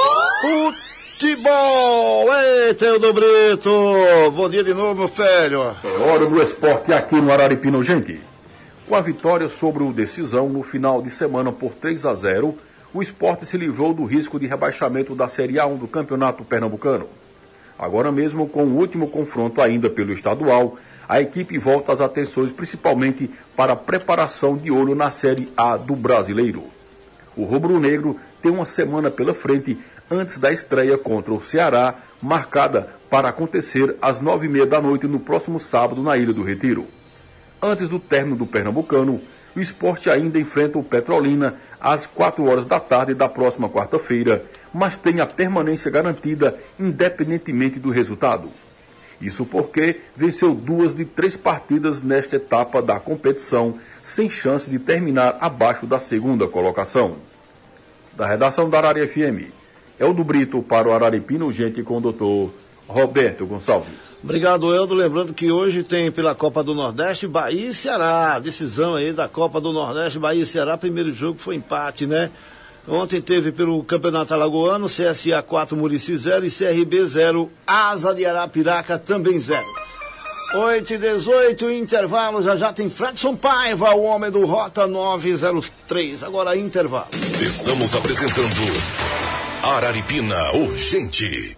D: futebol. Eita, Eudo Brito, bom dia de novo, meu filho.
N: É hora do esporte aqui no Araripina, gente. Com a vitória sobre o Decisão no final de semana por três a zero, o Sport se livrou do risco de rebaixamento da Série A um do Campeonato Pernambucano. Agora mesmo, com o último confronto ainda pelo estadual, a equipe volta as atenções principalmente para a preparação de olho na Série A do Brasileiro. O rubro-negro tem uma semana pela frente antes da estreia contra o Ceará, marcada para acontecer às nove e meia da noite no próximo sábado na Ilha do Retiro. Antes do término do Pernambucano, o Sport ainda enfrenta o Petrolina às quatro horas da tarde da próxima quarta-feira, mas tem a permanência garantida independentemente do resultado. Isso porque venceu duas de três partidas nesta etapa da competição, sem chance de terminar abaixo da segunda colocação. Da redação da Arari F M, Eldo Brito para o Araripina Urgente com o doutor Roberto Gonçalves.
D: Obrigado, Eldo. Lembrando que hoje tem pela Copa do Nordeste Bahia e Ceará. Decisão aí da Copa do Nordeste, Bahia e Ceará. Primeiro jogo foi empate, né? Ontem teve pelo Campeonato Alagoano, C S A quatro, Murici zero e C R B zero, Asa de Arapiraca também zero. oito e dezoito, intervalo, já já tem Fredson Paiva, o homem do Rota nove zero três. Agora intervalo.
A: Estamos apresentando Araripina Urgente.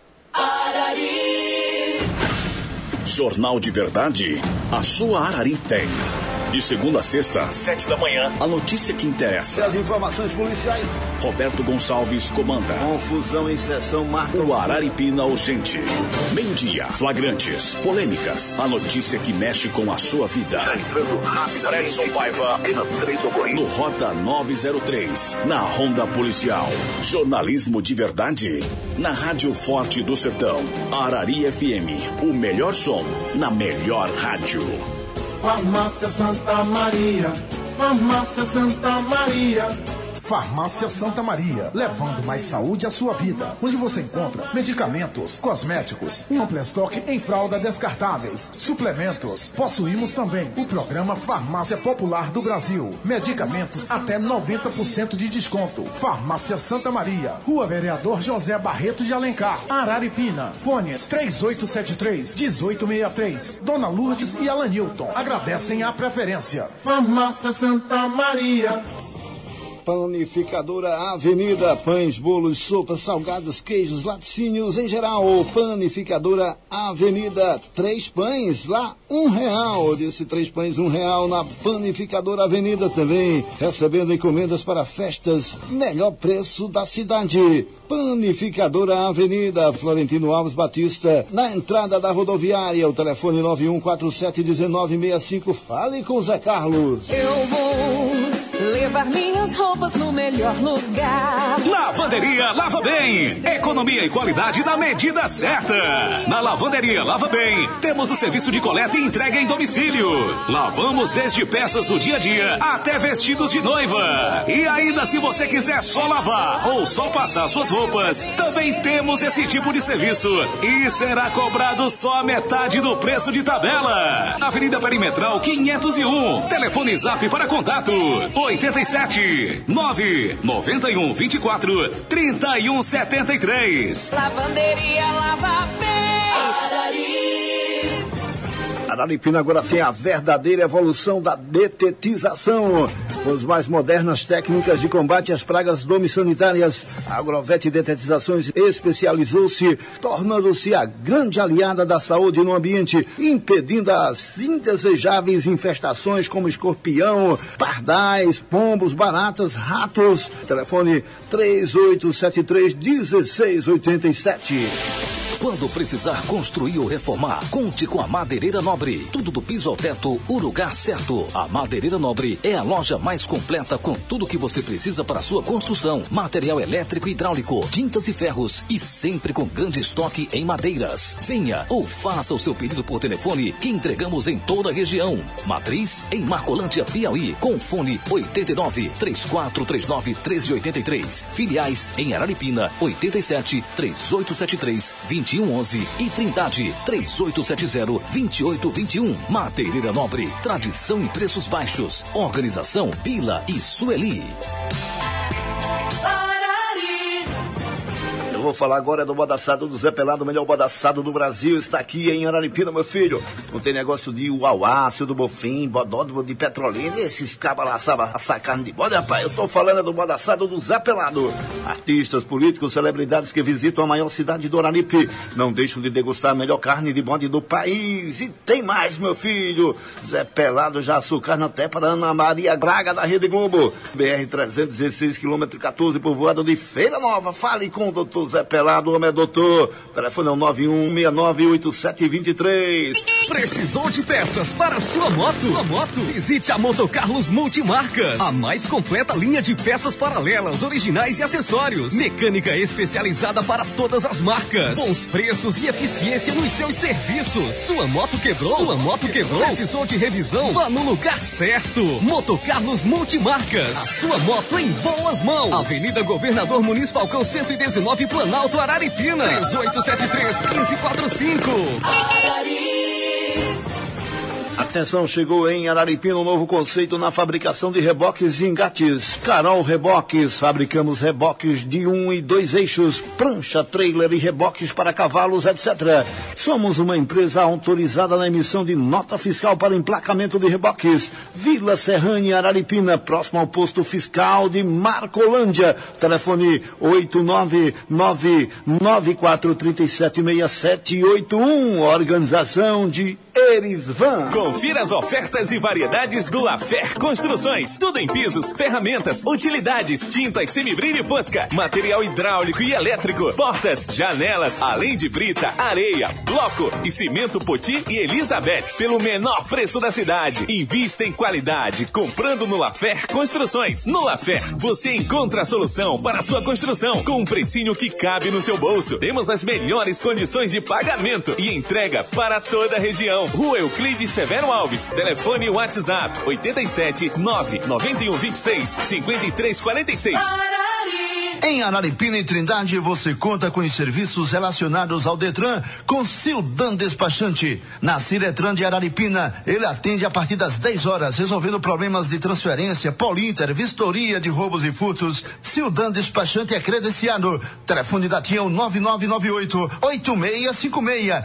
U: Arari. Jornal de Verdade, a sua Arari tem. De segunda a sexta, sete da manhã, a notícia que interessa.
D: E as informações policiais.
U: Roberto Gonçalves comanda.
D: Confusão em sessão marca
U: o Araripina Urgente. Meio-dia, flagrantes, polêmicas, a notícia que mexe com a sua vida. Fredson Paiva, no Rota nove zero três, na Ronda Policial. Jornalismo de verdade, na Rádio Forte do Sertão. Arari F M, o melhor som, na melhor rádio.
O: Farmácia Santa Maria, Farmácia Santa Maria.
P: Farmácia Santa Maria, levando mais saúde à sua vida. Onde você encontra medicamentos, cosméticos, um amplo estoque em fralda descartáveis, suplementos. Possuímos também o programa Farmácia Popular do Brasil. Medicamentos até noventa por cento de desconto. Farmácia Santa Maria, Rua Vereador José Barreto de Alencar, Araripina. Fones três oito sete três, um oito seis três. Dona Lourdes e Alanilton agradecem a preferência.
O: Farmácia Santa Maria.
D: Panificadora Avenida, pães, bolos, sopas, salgados, queijos, laticínios em geral. Panificadora Avenida, três pães lá, um real. Desse três pães, um real na Panificadora Avenida também. Recebendo encomendas para festas, melhor preço da cidade. Panificadora Avenida, Florentino Alves Batista, na entrada da rodoviária. O telefone nove um quatro sete um nove seis cinco. Fale com o Zé Carlos.
E: Eu vou levar minhas roupas no melhor lugar.
F: Lavanderia Lava Bem. Economia e qualidade na medida certa. Na Lavanderia Lava Bem, temos o serviço de coleta e entrega em domicílio. Lavamos desde peças do dia a dia até vestidos de noiva. E ainda, se você quiser só lavar ou só passar suas roupas, também temos esse tipo de serviço. E será cobrado só a metade do preço de tabela. Avenida Perimetral quinhentos e um. Telefone Zap para contato oitenta e sete, nove nove um, vinte e quatro, trinta e um, setenta e três.
E: Lavanderia Lava Bem.
D: Arari. Araripina agora tem a verdadeira evolução da detetização. Com as mais modernas técnicas de combate às pragas domissanitárias, a Agrovete Detetizações especializou-se, tornando-se a grande aliada da saúde no ambiente, impedindo as indesejáveis infestações como escorpião, pardais, pombos, baratas, ratos. Telefone três oito sete três, um seis oito sete.
M: Quando precisar construir ou reformar, conte com a Madeireira Nobre. Tudo do piso ao teto, o lugar certo. A Madeireira Nobre é a loja mais completa com tudo que você precisa para a sua construção. Material elétrico e hidráulico, tintas e ferros e sempre com grande estoque em madeiras. Venha ou faça o seu pedido por telefone que entregamos em toda a região. Matriz em Marcolândia, Piauí, com fone oito nove, três quatro três nove, um três oito três. Filiais em Araripina, oito sete, três oito sete três, dois um um um e Trindade, três oito sete zero, dois oito dois um. Madeireira Nobre, tradição e preços baixos. Organização Bila e Sueli.
D: Eu vou falar agora do bodaçado do Zé Pelado, o melhor bodaçado do Brasil. Está aqui em Araripina, meu filho. Não tem negócio de uauá, do bofim, bodó de Petrolina. Esses cabas lá sabem assar carne de bode, rapaz. Eu tô falando do bodaçado do Zé Pelado. Artistas, políticos, celebridades que visitam a maior cidade do Araripe não deixam de degustar a melhor carne de bode do país. E tem mais, meu filho. Zé Pelado já açucar até para Ana Maria Braga da Rede Globo. B R trezentos e dezesseis, quilômetro catorze, povoado de Feira Nova. Fale com o doutor Zé Pelado, homem é doutor. Telefone é o nove um seis nove oito sete dois três.
Q: Precisou de peças para sua moto? Sua moto? Visite a Moto Carlos Multimarcas. A mais completa linha de peças paralelas, originais e acessórios. Mecânica especializada para todas as marcas. Bons preços e eficiência nos seus serviços. Sua moto quebrou? Sua moto quebrou? Precisou de revisão? Vá no lugar certo. Moto Carlos Multimarcas. A sua moto em boas mãos. Avenida Governador Muniz Falcão cento e dezenove, Planalto, Araripina. três oito sete três, um cinco quatro cinco.
D: Atenção, chegou em Araripina um novo conceito na fabricação de reboques e engates. Carol Reboques, fabricamos reboques de um e dois eixos, prancha, trailer e reboques para cavalos, etcétera. Somos uma empresa autorizada na emissão de nota fiscal para emplacamento de reboques. Vila Serrânia, Araripina, próximo ao posto fiscal de Marcolândia. Telefone oito nove nove, nove quatro três sete, seis sete oito um. Organização de Erisvan.
F: Confira as ofertas e variedades do Lafer Construções. Tudo em pisos, ferramentas, utilidades, tintas, semibrilho e fosca, material hidráulico e elétrico, portas, janelas, além de brita, areia, bloco e cimento Poti e Elizabeth. Pelo menor preço da cidade. Invista em qualidade, comprando no Lafer Construções. No Lafer, você encontra a solução para a sua construção, com um precinho que cabe no seu bolso. Temos as melhores condições de pagamento e entrega para toda a região. Rua Euclides Severo Alves. Telefone e WhatsApp oito sete, nove nove um dois seis, cinco três quatro seis.
D: Em Araripina e Trindade, você conta com os serviços relacionados ao Detran com Sildan Despachante. Na Ciretran de Araripina, ele atende a partir das dez horas, resolvendo problemas de transferência, Polinter, vistoria de roubos e furtos. Sildan Despachante é credenciado. Telefone da Tia nove nove nove oito, oito seis cinco seis.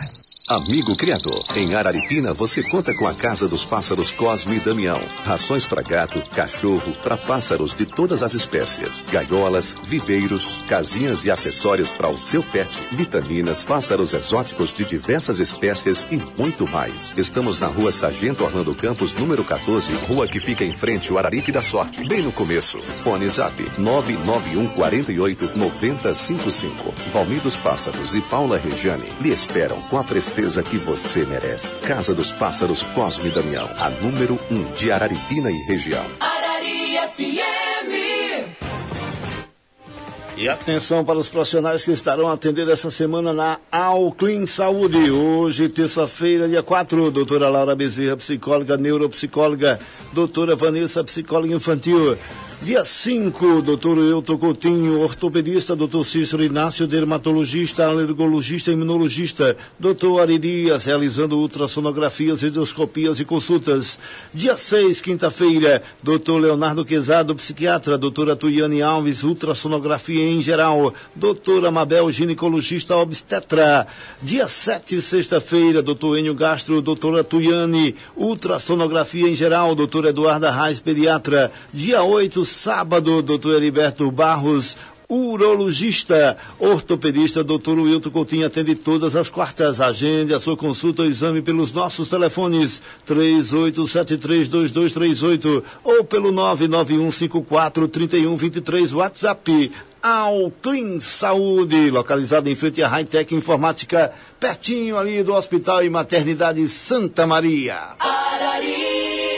B: Amigo criador, em Araripina você conta com a Casa dos Pássaros Cosme e Damião. Rações para gato, cachorro, para pássaros de todas as espécies. Gaiolas, viveiros, casinhas e acessórios para o seu pet. Vitaminas, pássaros exóticos de diversas espécies e muito mais. Estamos na rua Sargento Orlando Campos, número quatorze, rua que fica em frente ao Araripe da Sorte, bem no começo. Fone Zap nove nove um quatro oito nove zero cinco cinco. Valmir dos Pássaros e Paula Regiane lhe esperam com a presteza que você merece. Casa dos Pássaros Cosme e Damião, a número um de Araripina e região.
E: Arari F M.
D: E atenção para os profissionais que estarão atendendo essa semana na Alclin Saúde. Hoje, terça-feira, dia quatro, doutora Laura Bezerra, psicóloga, neuropsicóloga, doutora Vanessa, psicóloga infantil. Dia cinco, doutor Elton Coutinho, ortopedista, doutor Cícero Inácio, dermatologista, alergologista e imunologista, doutor Ari Dias, realizando ultrassonografias, endoscopias e consultas. Dia seis, quinta-feira, doutor Leonardo Quezado, psiquiatra, doutora Tuiane Alves, ultrassonografia em geral, doutora Mabel, ginecologista obstetra. Dia sete, sexta-feira, doutor Enio Gastro, doutora Tuiane, ultrassonografia em geral, doutora Eduarda Reis, pediatra. Dia oito, sábado, doutor Heriberto Barros, urologista, ortopedista, doutor Wilton Coutinho, atende todas as quartas. Agende a sua consulta ou exame pelos nossos telefones três oito sete três dois dois três oito ou pelo nove nove um cinco quatro três um dois três, WhatsApp. Alclin Saúde, localizado em frente à Hightech Informática, pertinho ali do Hospital e Maternidade Santa Maria.
E: Arari.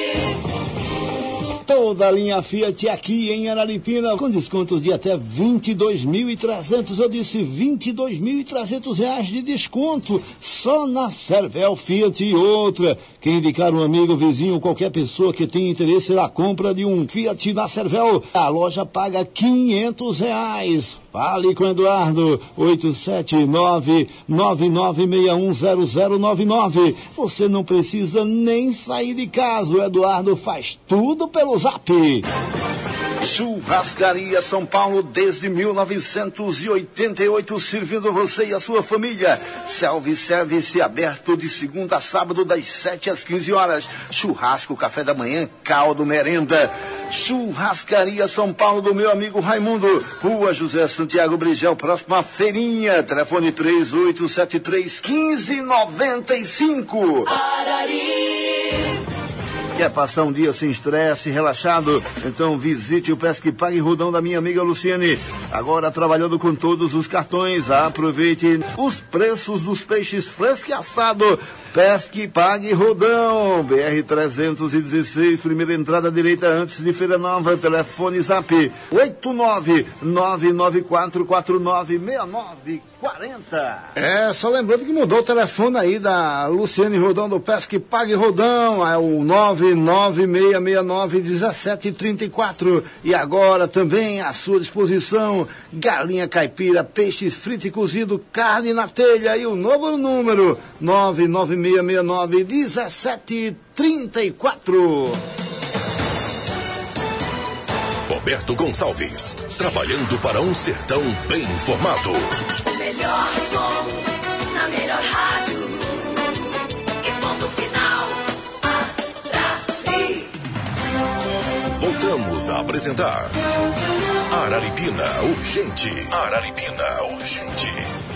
D: Toda a linha Fiat aqui em Araripina, com descontos de até vinte e dois mil e trezentos, eu disse vinte e dois mil e trezentos reais de desconto, só na Cervel Fiat. E outra, quem indicar um amigo, vizinho, qualquer pessoa que tenha interesse na compra de um Fiat na Cervel, a loja paga quinhentos reais. Fale com Eduardo, oito sete nove nove nove seis um zero zero nove nove. Você não precisa nem sair de casa, o Eduardo faz tudo pelo Zap. Churrascaria São Paulo desde mil novecentos e oitenta e oito, servindo você e a sua família. Self-service aberto de segunda a sábado das sete às quinze horas. Churrasco, café da manhã, caldo, merenda. Churrascaria São Paulo do meu amigo Raimundo, Rua José Santiago Brigel, próximo à feirinha. Telefone três oito sete três um cinco nove cinco.
E: Arari.
D: Quer passar um dia sem estresse, relaxado? Então visite o Pesque Pague Rodão da minha amiga Luciane. Agora trabalhando com todos os cartões. Aproveite os preços dos peixes fresco e assado. Pesque Pague Rodão, B R trezentos e dezesseis, primeira entrada direita antes de Feira Nova. Telefone Zap oito nove nove nove quatro quatro nove seis nove quatro zero. É, só lembrando que mudou o telefone aí da Luciane Rodão do Pesque Pague Rodão, é o nove nove seis seis nove um sete três quatro. E agora também à sua disposição galinha caipira, peixes frito e cozido, carne na telha e o novo número nove nove seis seis nove um sete três quatro.
A: Roberto Gonçalves, trabalhando para um sertão bem informado.
E: O melhor som, na melhor rádio. E ponto final, Arari.
A: Voltamos a apresentar Araripina Urgente. Araripina Urgente.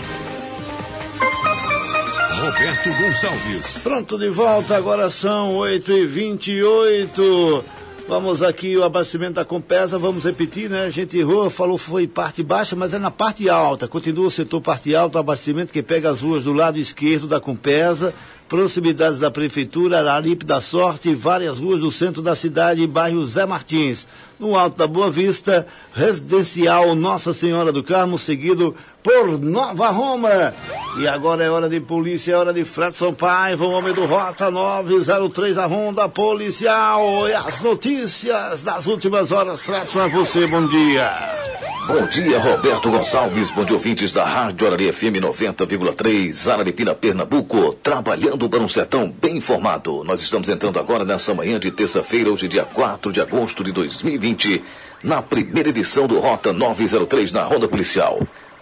D: Roberto Gonçalves. Pronto, de volta, agora são oito e vinte e oito. Vamos aqui, o abastecimento da Compesa, vamos repetir, né? A gente errou, falou foi parte baixa, mas é na parte alta. Continua o setor parte alta, o abastecimento que pega as ruas do lado esquerdo da Compesa, proximidades da Prefeitura, Araripe da Sorte e várias ruas do centro da cidade e bairro Zé Martins. No Alto da Boa Vista, residencial Nossa Senhora do Carmo, seguido por Nova Roma. E agora é hora de polícia, é hora de Fredson Paiva, o homem do Rota nove zero três, a Ronda Policial. E as notícias das últimas horas, Fredson, a você, bom dia.
M: Bom dia, Roberto Gonçalves, bom dia, ouvintes da Rádio Arari F M noventa vírgula três, Araripina, Pernambuco, trabalhando para um sertão bem informado. Nós estamos entrando agora nessa manhã de terça-feira, hoje dia quatro de agosto de dois mil e vinte, na primeira edição do Rota nove zero três na Ronda Policial.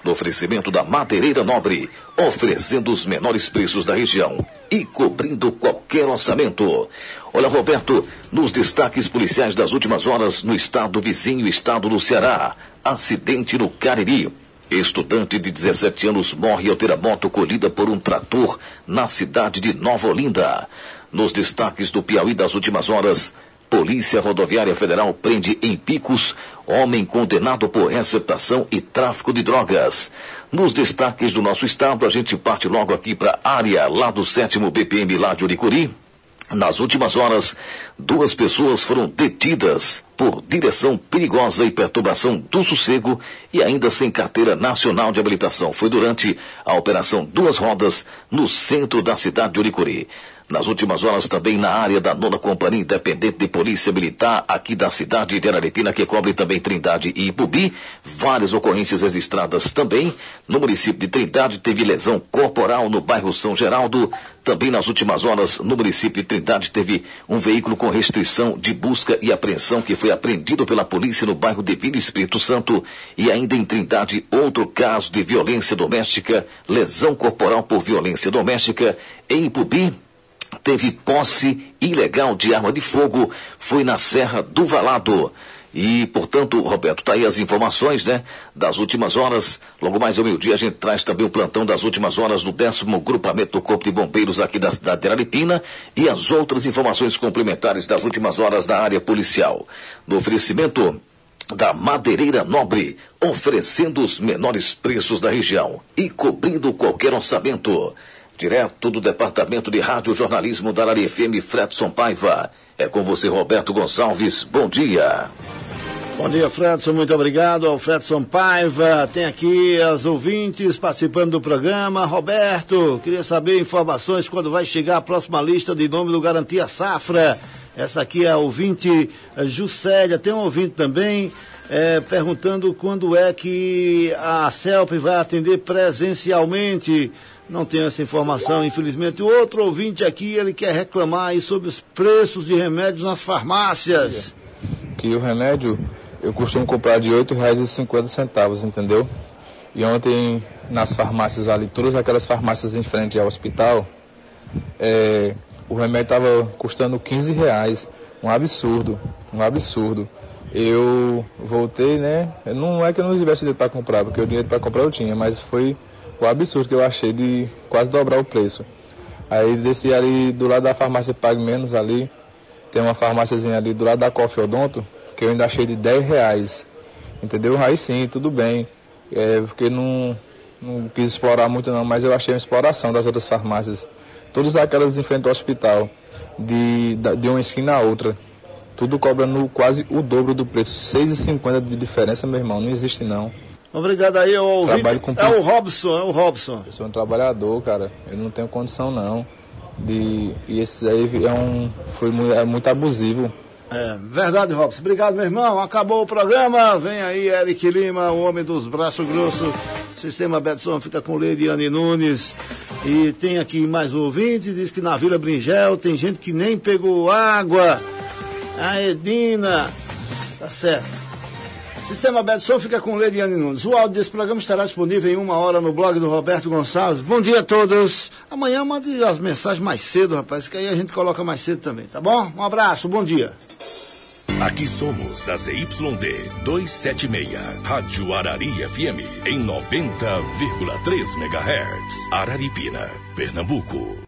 M: No oferecimento da Madeireira Nobre, oferecendo os menores preços da região e cobrindo qualquer orçamento. Olha, Roberto, nos destaques policiais das últimas horas no estado vizinho, estado do Ceará, acidente no Cariri. Estudante de dezessete anos morre ao ter a moto colhida por um trator na cidade de Nova Olinda. Nos destaques do Piauí das últimas horas, Polícia Rodoviária Federal prende em Picos homem condenado por receptação e tráfico de drogas. Nos destaques do nosso estado, a gente parte logo aqui para a área lá do sétimo B P M lá de Uricuri. Nas últimas horas, duas pessoas foram detidas por direção perigosa e perturbação do sossego e ainda sem carteira nacional de habilitação. Foi durante a Operação Duas Rodas no centro da cidade de Uricuri. Nas últimas horas também na área da nona Companhia Independente de Polícia Militar aqui da cidade de Araripina, que cobre também Trindade e Ipubi, várias ocorrências registradas também. No município de Trindade teve lesão corporal no bairro São Geraldo. Também nas últimas horas no município de Trindade teve um veículo com restrição de busca e apreensão que foi apreendido pela polícia no bairro de Vila Espírito Santo. E ainda em Trindade outro caso de violência doméstica, lesão corporal por violência doméstica. Em Ipubi teve posse ilegal de arma de fogo, foi na Serra do Valado. E, portanto, Roberto, tá aí as informações, né, das últimas horas. Logo mais ao meio-dia a gente traz também o plantão das últimas horas do décimo grupamento do Corpo de Bombeiros aqui da cidade de Araripina e as outras informações complementares das últimas horas da área policial. No oferecimento da Madeireira Nobre, oferecendo os menores preços da região e cobrindo qualquer orçamento. Direto do Departamento de Rádio Jornalismo da Arari F M, Fredson Paiva. É com você, Roberto Gonçalves. Bom dia.
D: Bom dia, Fredson. Muito obrigado ao Fredson Paiva. Tem aqui as ouvintes participando do programa. Roberto, queria saber informações quando vai chegar a próxima lista de nome do Garantia Safra. Essa aqui é a ouvinte Juscelia. Tem um ouvinte também é, perguntando quando é que a CELP vai atender presencialmente. Não tenho essa informação, infelizmente. O outro ouvinte aqui, ele quer reclamar aí sobre os preços de remédios nas farmácias.
J: Que o remédio, eu costumo comprar de oito reais e cinquenta centavos, entendeu? E ontem, nas farmácias ali, todas aquelas farmácias em frente ao hospital, é, o remédio estava custando quinze reais. Um absurdo, um absurdo. Eu voltei, né? Não é que eu não tivesse dinheiro para comprar, porque o dinheiro para comprar eu tinha, mas foi o absurdo que eu achei de quase dobrar o preço. Aí desci ali do lado da farmácia Pague Menos ali, tem uma farmáciazinha ali do lado da Coffee Odonto, que eu ainda achei de dez reais. Entendeu? Aí sim, tudo bem. É, porque não, não quis explorar muito não, mas eu achei uma exploração das outras farmácias. Todas aquelas em frente ao hospital, de, de uma esquina a outra. Tudo cobrando quase o dobro do preço. seis reais e cinquenta centavos de diferença, meu irmão, não existe não.
D: Obrigado aí, ao ouvinte. Com... É o Robson, é o Robson.
J: Eu sou um trabalhador, cara. Eu não tenho condição, não. De... E esse aí é um... foi muito, é muito abusivo.
D: É, verdade, Robson. Obrigado, meu irmão. Acabou o programa. Vem aí, Eric Lima, o homem dos braços grossos. Sistema Betson fica com Leidiane Nunes. E tem aqui mais um ouvinte. Diz que na Vila Bringel tem gente que nem pegou água. A Edina. Tá certo. Sistema Betson fica com Leidiane Nunes. O áudio desse programa estará disponível em uma hora no blog do Roberto Gonçalves. Bom dia a todos. Amanhã mande as mensagens mais cedo, rapaz, que aí a gente coloca mais cedo também, tá bom? Um abraço, bom dia.
A: Aqui somos a Z Y D duzentos e setenta e seis, Rádio Arari F M, em noventa vírgula três megahertz. Araripina, Pernambuco.